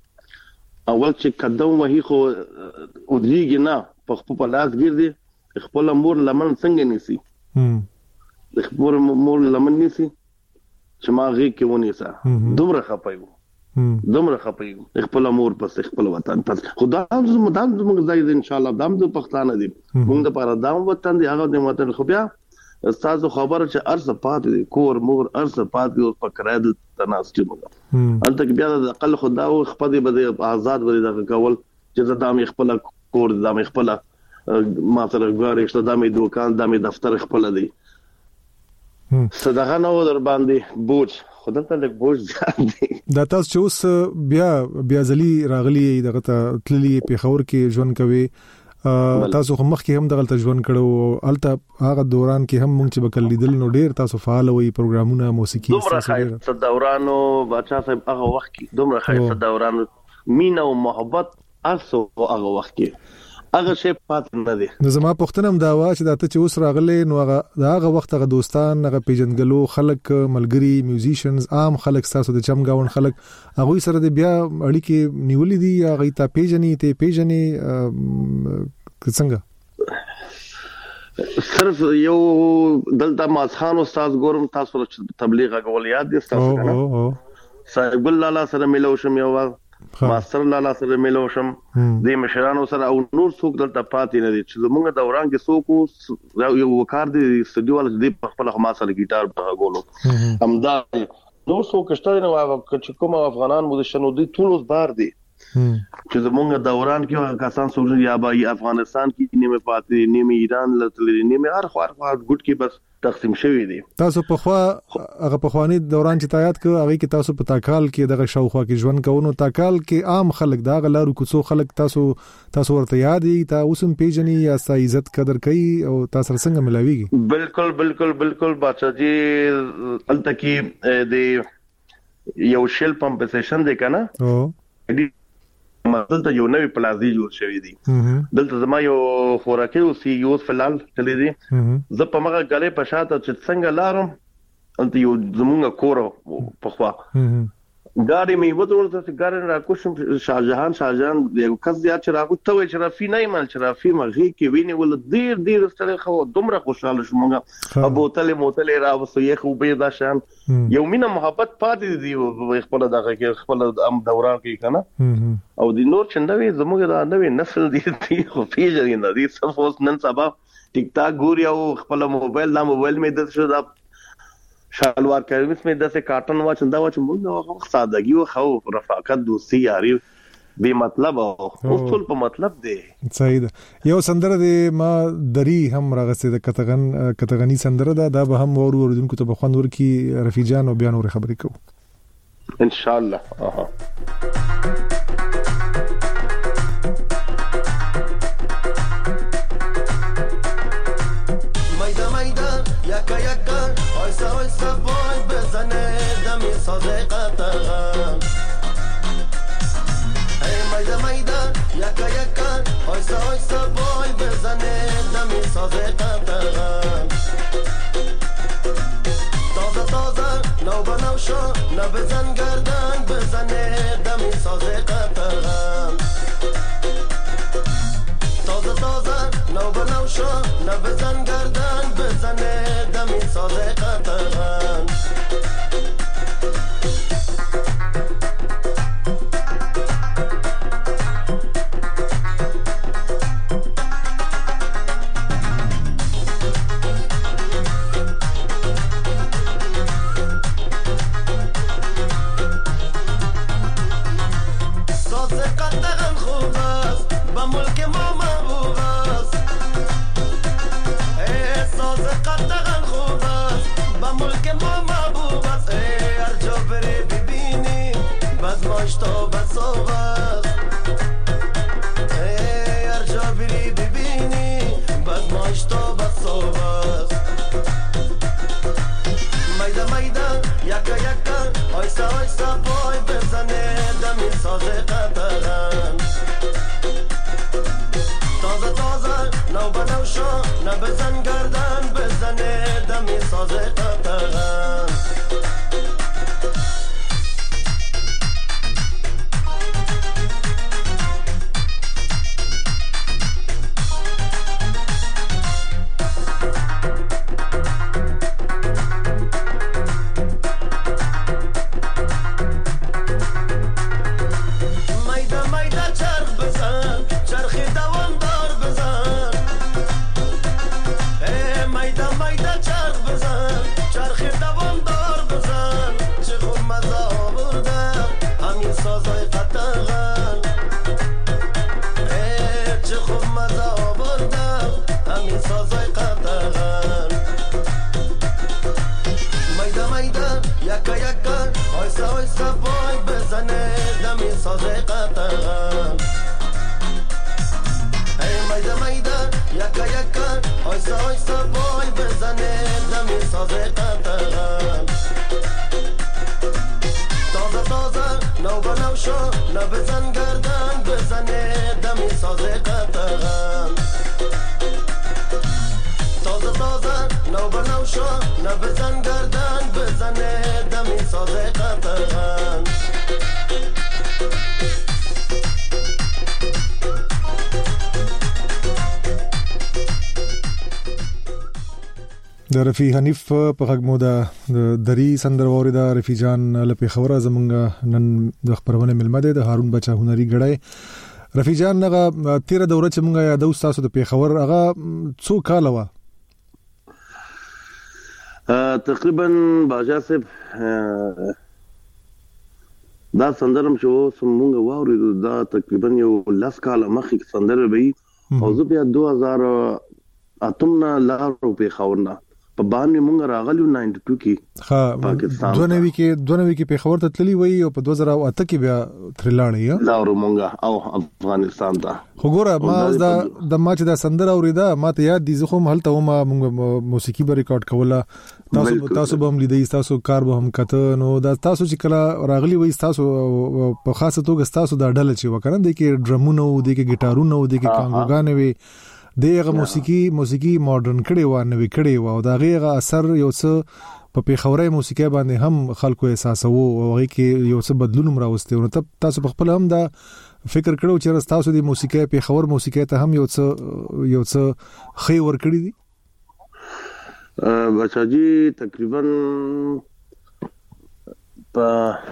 E: اول چې قدم وهي خو ودیږي نه په خپل لاس ګرځي خپل مور لمن څنګه نيسي هم خپل مور لمن نيسي چې ما غي کې ونيسا دومره خپایو دومره خپایو خپل مور پس خپل وطن پس خدا زموږ دام زموږ ځای ان شاء الله دام د پښتانه دي موږ د پاره دام وطن دی هغه د وطن خو بیا استاد خبر چې ارزه پات کور مور ارزه پات او فکراد تناسب موږ انت کې بیا د اقل خدا او خپل به آزاد ولې د کول چې دام خپل کور دام خپل ما سره غواړي چې د مې دوکان د مې دفتر خپل دی صدقه نو در باندې بوج خدای ته له بوج ځي
A: دا تاسو چې اوس بیا بیا ځلی راغلی دغه ته تللی په خور کې ژوند کوي تاسو هم مخکې هم دغه ژوند کړو الته هغه دوران کې هم مونږ چې بکل لیدل نو ډیر تاسو فعال وي پروګرامونه موسیقي
E: دومره خیر دورانو بچا صاحب هغه وخت کې دومره خیر دوران مینا او محبت اسو هغه وخت کې هغه شی پات نه دي
A: نو زما پښتنم دا وا چې داته چې اوس راغلي نو هغه هغه وخت هغه دوستان هغه پیجنګلو خلک ملګری میوزیشنز عام خلک تاسو د چمګاون خلک هغه سره د بیا اړیکې نیولې دي هغه ته پیجنې ته پیجنې څنګه
E: صرف یو دلته ماسخان استاد ګورم تاسو تبلیغ غول یاد دي تاسو کنه صاحب لالا سره ملو شم یو ماستر لالا سره ملو شم د مشرانو سره او نور څوک دلته پاتې نه دي چې موږ دوران کې څوک یو وکړ دي استودیو ول د خپل خما سره گیټار په غولو همدا نور څوک شته نو چې کوم افغانان مو شنو دي ټول بار دي چې موږ دوران کې کسان څوک یا به افغانستان کې نیمه پاتې نیمه ایران لته نیمه هر خو هر ګډ کې بس تقسیم شوی دي
A: تاسو په خوا هغه په خواني دوران چې تایید ک هغه کې تاسو په تاکال کې دغه شاوخوا کې ژوند کوونو تاکال کې عام خلک دا غلارو کوڅو خلک تاسو تاسو ورته یادې تا اوسم پیجنې یا ستا عزت قدر کوي او تاسو څنګه ملاويږي
E: بالکل بالکل بالکل بچا جی التکی د یو شیل پمپسیشن دی کنه او دلته یو نوې پلازي جوړ شوی دی دلته زما یو خوراکي او سی یو فلال تللی دی زه په مغه غلې په شاته چې څنګه لارم انت یو زمونږ کور په خوا ګاډي مې وته چې ګاډي را کوشم شاهجهان شاهجهان یو کس یا چې راغو ته چې رافي نه مال چې رافي مغه کې ویني ول ډیر ډیر ستړي خو دومره خوشاله شومګه ابو تل موتل را وسې خو به دا شان یو مینه محبت پاتې دی خپل دغه کې خپل ام دوران کې کنه او د نور چندوي زموږ د نوې نسل دی خو پیژنې نه دي صفوس نن سبا ټیک ټاک ګوري او خپل موبایل لا موبایل مې د شو دا شالوار کمیس مې داسې کاټن وا چندا وا چې موږ سادهګي او خو رفاقت دوستي یاري به مطلب او اصول په مطلب دی
A: صحیح ده یو سندره د ما دری هم راغسته د کتغن کتغنی سندره ده دا به هم ورو ورودونکو ته بخوند ورکی رفیع جان او بیان ور خبرې کو
E: ان شاء الله اها
D: آیسا بای بزنه دمی ساز قطغن تازه تازه نو بنو شو نبزن گردن بزنه دمی ساز قطغن تازه تازه نو بنو شو نبزن گردن بزنه دمی ساز قطغن تو بسوغاز ای ارجا بری ببینی بدماش تو بسوغاز میده میده یکا یکا آیسا آیسا بای بزنه دمی ساز قطغن تازه تازه نو بنو شو نبزن گردن بزنه دمی ساز قطغن نبزن گردن بزنه دمی ساز قطغن تازه تازه نو بنو شو نبزن گردن بزنه دمی ساز قطغن
A: د رفیع حنیف په غږ مو د دری سندروري د رفیع جان لپاره خبره زمونږ نن د خبرونه ملمه ده د هارون بچا هنري غړای رفیع جان هغه تیر دوره چې مونږه یادو تاسو د پیښور هغه څو کال و
E: تقریبا باجا صاحب دا سندرم شو سمونږ واوري دا تقریبا یو لاس کال مخکې سندر وی او زه بیا دوه هزار اتمنا لارو پیښورنا په باندې مونږ راغلیو نائنټي ټو کې
A: ها
E: پاکستان
A: دوه نوي کې دوه نوي کې پیښور ته تللی وای او په دوه هزار اته کې بیا ترلاړی
E: لارو مونږ او افغانستان ته
A: خو ګوره ما دا د ما چې دا سندر اوریدا ما ته یاد دي زه خو هلته ما مونږ موسیقي به ریکارډ کوله تاسو تاسو به هم لیدئ تاسو کار به هم کته نو دا تاسو چې کله راغلی وای تاسو په خاصه توګه تاسو دا ډله چې وکړه د کې ډرمونو د کې ګټارونو د کې کانګوګانې وي دغه موسیقي موسیقي ماډرن کړي و نوې کړي و او دا غیغه اثر یو څه په پیښوري موسیقي باندې هم خلکو احساسو او هغه کې یو څه بدلون راوستي او تاسو په خپل هم دا فکر کړو چې تاسو د موسیقي پیښور موسیقي ته هم یو څه یو څه خي ور کړی دي
E: بچا جی تقریبا په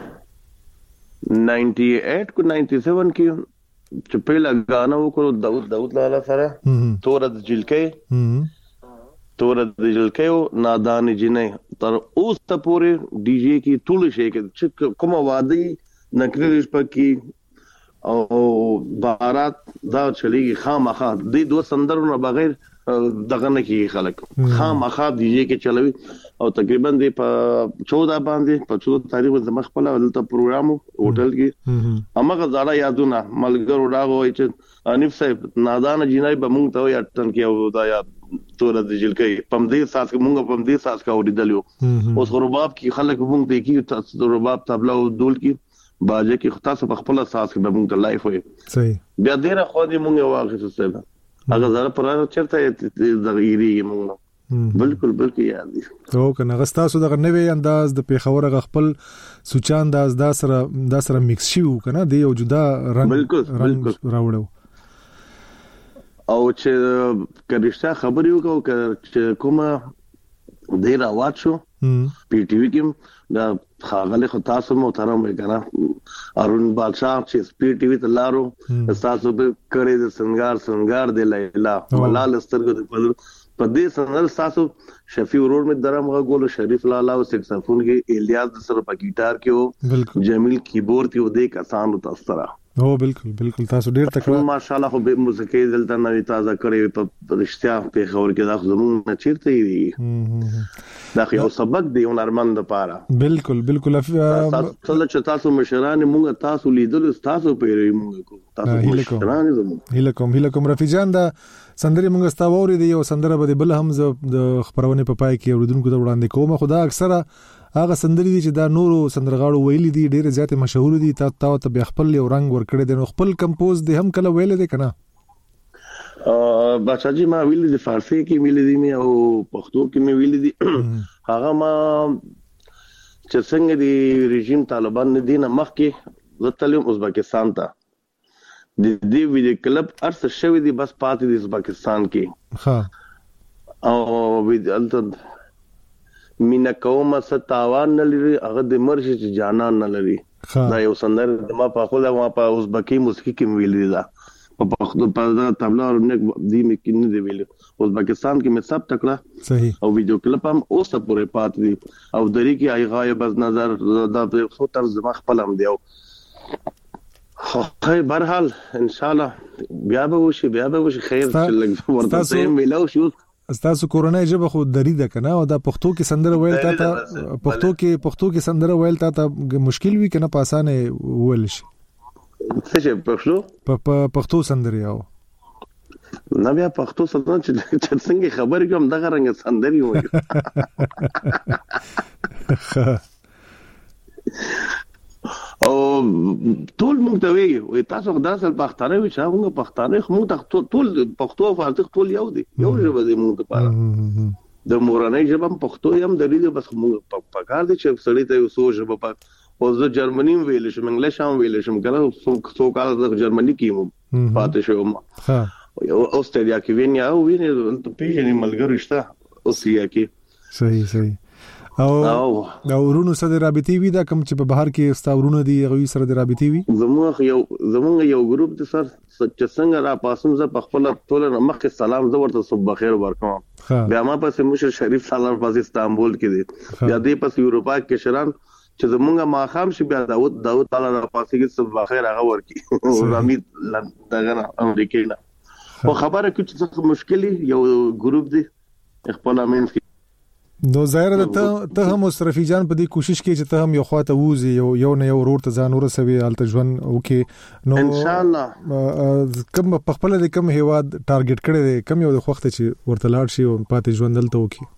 E: نائنٹی ایٹ کو نائنٹی سیون کې چې पहिला غانا وکړو داوود داوود لالا سره تورد جلکې تورد جلکې نادان جنې تر اوس ته پورې ډي جی کی ټول شي کې کوم وادي نکریش پکې او بارات دا چلیږي خامخا د دوه سندرونو بغیر دغه نه کی خلک خامخا ډي جی کې چلوي او تقریبا د په چودہ باندې په چودہ تاریخ د مخبل ولته پروګرام هوټل کې امغه زړه یادونه ملګرو راغو چې انیف صاحب نادان جنای به مونږ ته یا تن کې او دا یا تور د جلکې پم دې ساس مونږ پم دې ساس کا وډیدلو اوس رباب کې خلک مونږ ته کې تاسو رباب تبلا او دول کې باجه کې خاصه په خپل اساس کې به مونږ ته لایف وي
A: صحیح
E: بیا ډیره خو دې مونږ واخې څه هغه زره پر چرته د غیریږي موږ بالکل بالکل یاد دي
A: او کنه غستاسو دغه نوې انداز د پیښور غ خپل سوچان انداز دا سره دا سره میکس شي کنه د یو جدا رنگ رنگ راوړو او
E: چې کریشته خبرې وکاو چې کومه ډیر اواز شو پی ټی وی کې دا خاغله خو تاسو محترم وکړه ارون بادشاہ چې پی ټی وی ته لارو تاسو به کړي د سنگار سنگار د لیلا ولال سترګو د په دې سندر تاسو شفیع ورور می درم غول شریف لالا او سکسفون کې الیاس سره په گیټار کې او جمیل کیبورډ کې و دې کسان او تاسو
A: او بالکل بالکل تاسو ډیر تکړه
E: ماشاءالله خو به موسیقي دلته نوې تازه کړې په رښتیا په خبر کې دا زمون نه چیرته دی دا یو سبق دی هنرمند لپاره
A: بالکل بالکل
E: تاسو چې تاسو مشران موږ تاسو لیدل تاسو پیری موږ کو تاسو مشران زمون
A: هله کوم هله کوم رفیع جان دا سندري موږ ستاوري دی او سندره به بل هم د خبرونه په پای کې اوریدونکو ته وړاندې کوم خدا اکثره هغه سندري دي چې دا نورو سندرغاړو ویلي دي ډېر زیات مشهور دي تا ته به خپل یو رنگ ورکړي دي نو خپل کمپوز دي هم کله ویل دي کنه
E: ا بچا جی ما ویل دي فارسی کې ویل دي مې او پښتو کې مې ویل دي هغه ما چې څنګه دي رژیم طالبان نه دي نه مخ کې زتلم ازبکستان ته د دې ویډیو کلپ ارسه شوی دی بس پاتې دی ازبکستان کې ها او ویډیو مینا کومه ستاوان نه لري هغه د مرشي چې جانان نه لري دا یو سندر د ما په خپل ما په ازبکی موسیقي کې ویل دي په پښتو په تبلا او نه دی مې کې نه دی ویل ازبکستان کې مې سب تکړه
A: صحیح
E: او ویډیو کلپ هم اوس پورې پات دي او دري کې ای غایب از نظر دا خو تر زما خپل هم دی خو خیر برحال ان شاء الله بیا به وشي بیا به وشي خیر چې لږ ورته ملو شو
A: تاسو کورونای جبه خو دري ده کنه او دا پښتو کې سندره ویل تا ته پښتو کې پښتو کې سندره ویل تا ته مشکل وی کنه په اسانه ویل شي
E: څه پښتو
A: په پښتو سندري او
E: نه بیا پښتو سندره چې څنګه خبرې کوم دغه رنګ سندري وایي او ټول موږ ته وی تاسو خدای سره پښتانه وي چې موږ پښتانه موږ ته ټول پښتو او فارسی ټول یو دي یو ژبه دي موږ لپاره د مورنۍ ژبه پښتو یم د دې بس موږ په کار دي چې سړی ته وسو ژبه په او زه جرمني ویل شم انګلیش هم ویل شم کله څو کال د جرمني کې مو پاتې شوم ها او استرالیا کې وینیا او وینې ته پیژنې ملګری شته اوسیا کې
A: صحیح صحیح او او ورونو سره رابطي وي دا کوم چې په بهر کې استاورونه دي غوي سره د رابطي وي
E: زموږ یو زموږ یو ګروپ د سر چې څنګه را پاسم زه په خپل ټول مخکې سلام زه ورته صبح بخیر ورکوم بیا ما پسې مشر شریف سالار په استانبول کې دي بیا دې پس یورپا کې شران چې زمونږه ماخام شي بیا داوود داوود تعالی را پاسې کې صبح بخیر هغه ورکی او رامي دغه امریکای نه خو خبره کې چې مشکلي یو ګروپ دی خپل امین
A: نو ظاهر ده ته هم رفیع جان په دې کوشش کې چې ته هم یو خواته ووزي یو یو نه یو ورور ته ځان ورسوي الته ژوند اوکي
E: نو ان شاء الله
A: کوم په خپل د کوم هیواد ټارګټ کړی دی کوم یو د وخت چې ورته لاړ شي او پاتې ژوند دلته وکي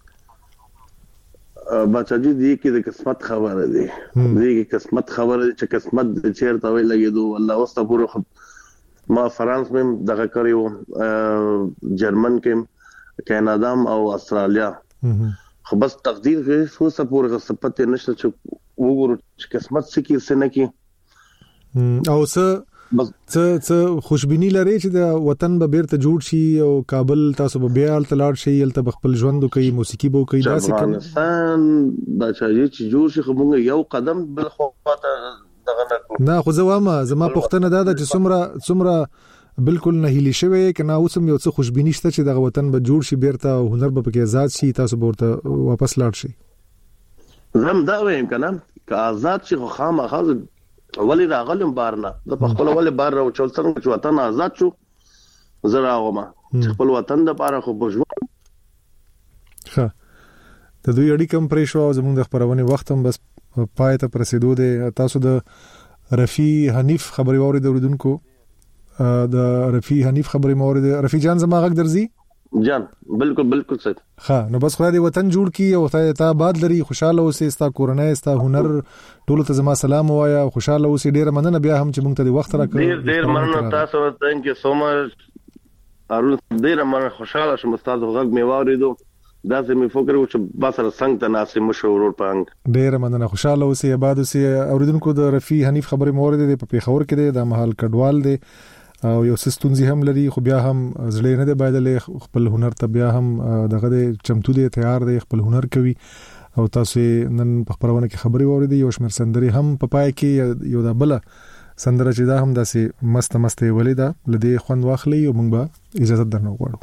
E: بچا جی دې کې د قسمت خبره دی دې کې قسمت خبره چې قسمت چیرته وي لګیدو الله واستغفر ما فرانس میں دغه کړیو جرمن کې کیناډا او استرالیا خو بس تقدیر کې څو سپور غصبت نشته چې وګورو چې قسمت څه کې څه نه کې
A: او څه بس څه څه خوشبيني لري چې د وطن به بیرته جوړ شي او کابل تاسو به بیا تلاړ شي الته خپل ژوند کوي موسیقي بو کوي
E: داسې کوم افغانستان بچا چې جوړ شي خو موږ یو قدم بل خواته دغه نه
A: نه خو زه وایم زما پښتنه دا چې څومره څومره بالکل نه هلي شوی کنا اوسم یو څه خوشبيني شته چې دغه وطن به جوړ شي بیرته هنر به پکې آزاد شي تاسو به ورته واپس لاړ شي
E: زم دا وایم کنه که آزاد شي خو خامخا ولی راغلم بارنه د خپل ولی بار راو چول څنګه چې وطن آزاد شو زرا غوما چې خپل وطن د پاره خو بجو
A: ښه ته دوی اړیکه کم پرې شو زموږ د خبرونه وخت هم بس پای ته پرسیدو دي تاسو د رفیع حنیف خبري ووري د اوریدونکو د رفیع حنیف خبري مورد رفیع جان زما غږ درځي
E: جان بالکل بالکل صحیح
A: ها نو بس خدای دې وطن جوړ کی او ته آباد لري خوشاله اوسې ستا کورنۍ ستا هنر ټول ته زما سلام وایا خوشاله اوسې ډیر مننه بیا هم چې مونږ ته د وخت راکړ
E: ډیر ډیر مننه تاسو ته ثانک یو سو مچ هارون ډیر من خوشاله شوم استاد غږ مې واوریدو دا زه مې فکر وکړ چې بس سره څنګه ته ناسې مشهور پنګ
A: ډیر مننه خوشاله اوسئ آباد اوسئ اوریدونکو د رفیع حنیف خبرې مورید دی په پیښور کې دی د محل کډوال دی او یو سستونزي هم لري خو بیا هم زړه نه دی بایدلې خپل هنر ته بیا هم دغه د چمتو دی تیار دی خپل هنر کوي او تاسو نن په خبرونه کې خبري وریدي یو شمېر سندري هم په پای کې یو د بل سندره چې دا هم داسې مست مست ولیدا لدی خوند واخلي او موږ به اجازه درنو غواړو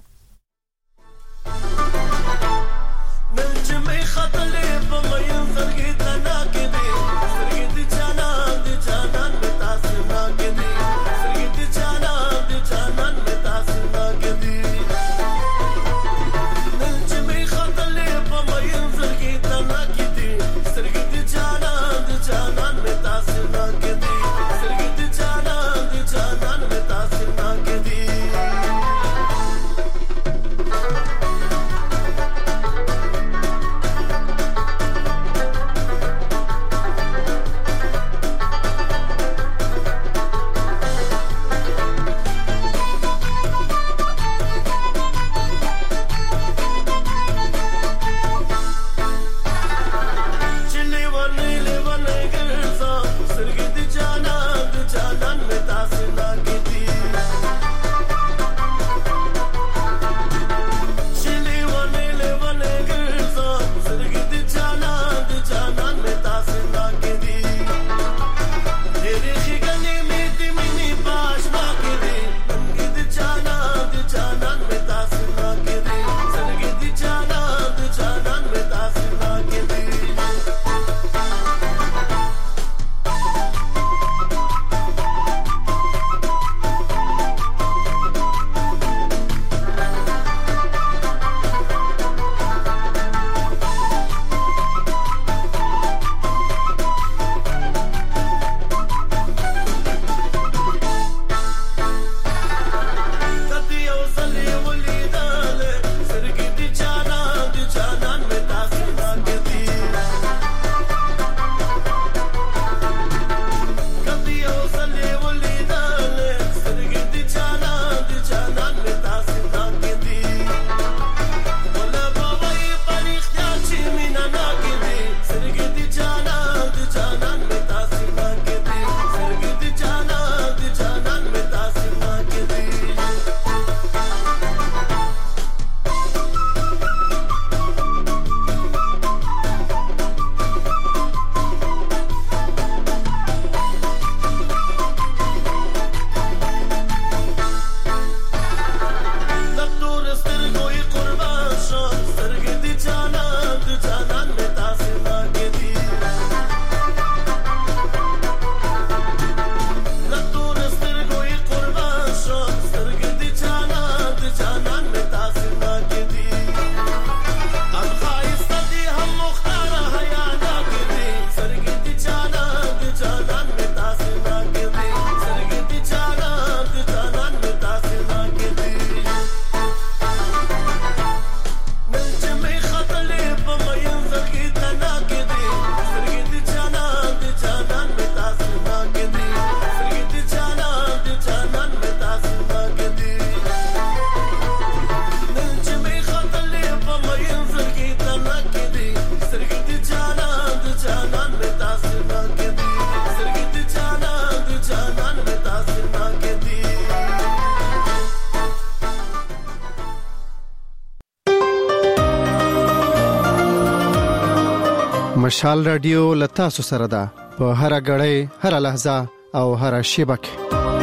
H: مشال رادیو لتا سره ده په هر غړې هر لحظه او هر شیبه کې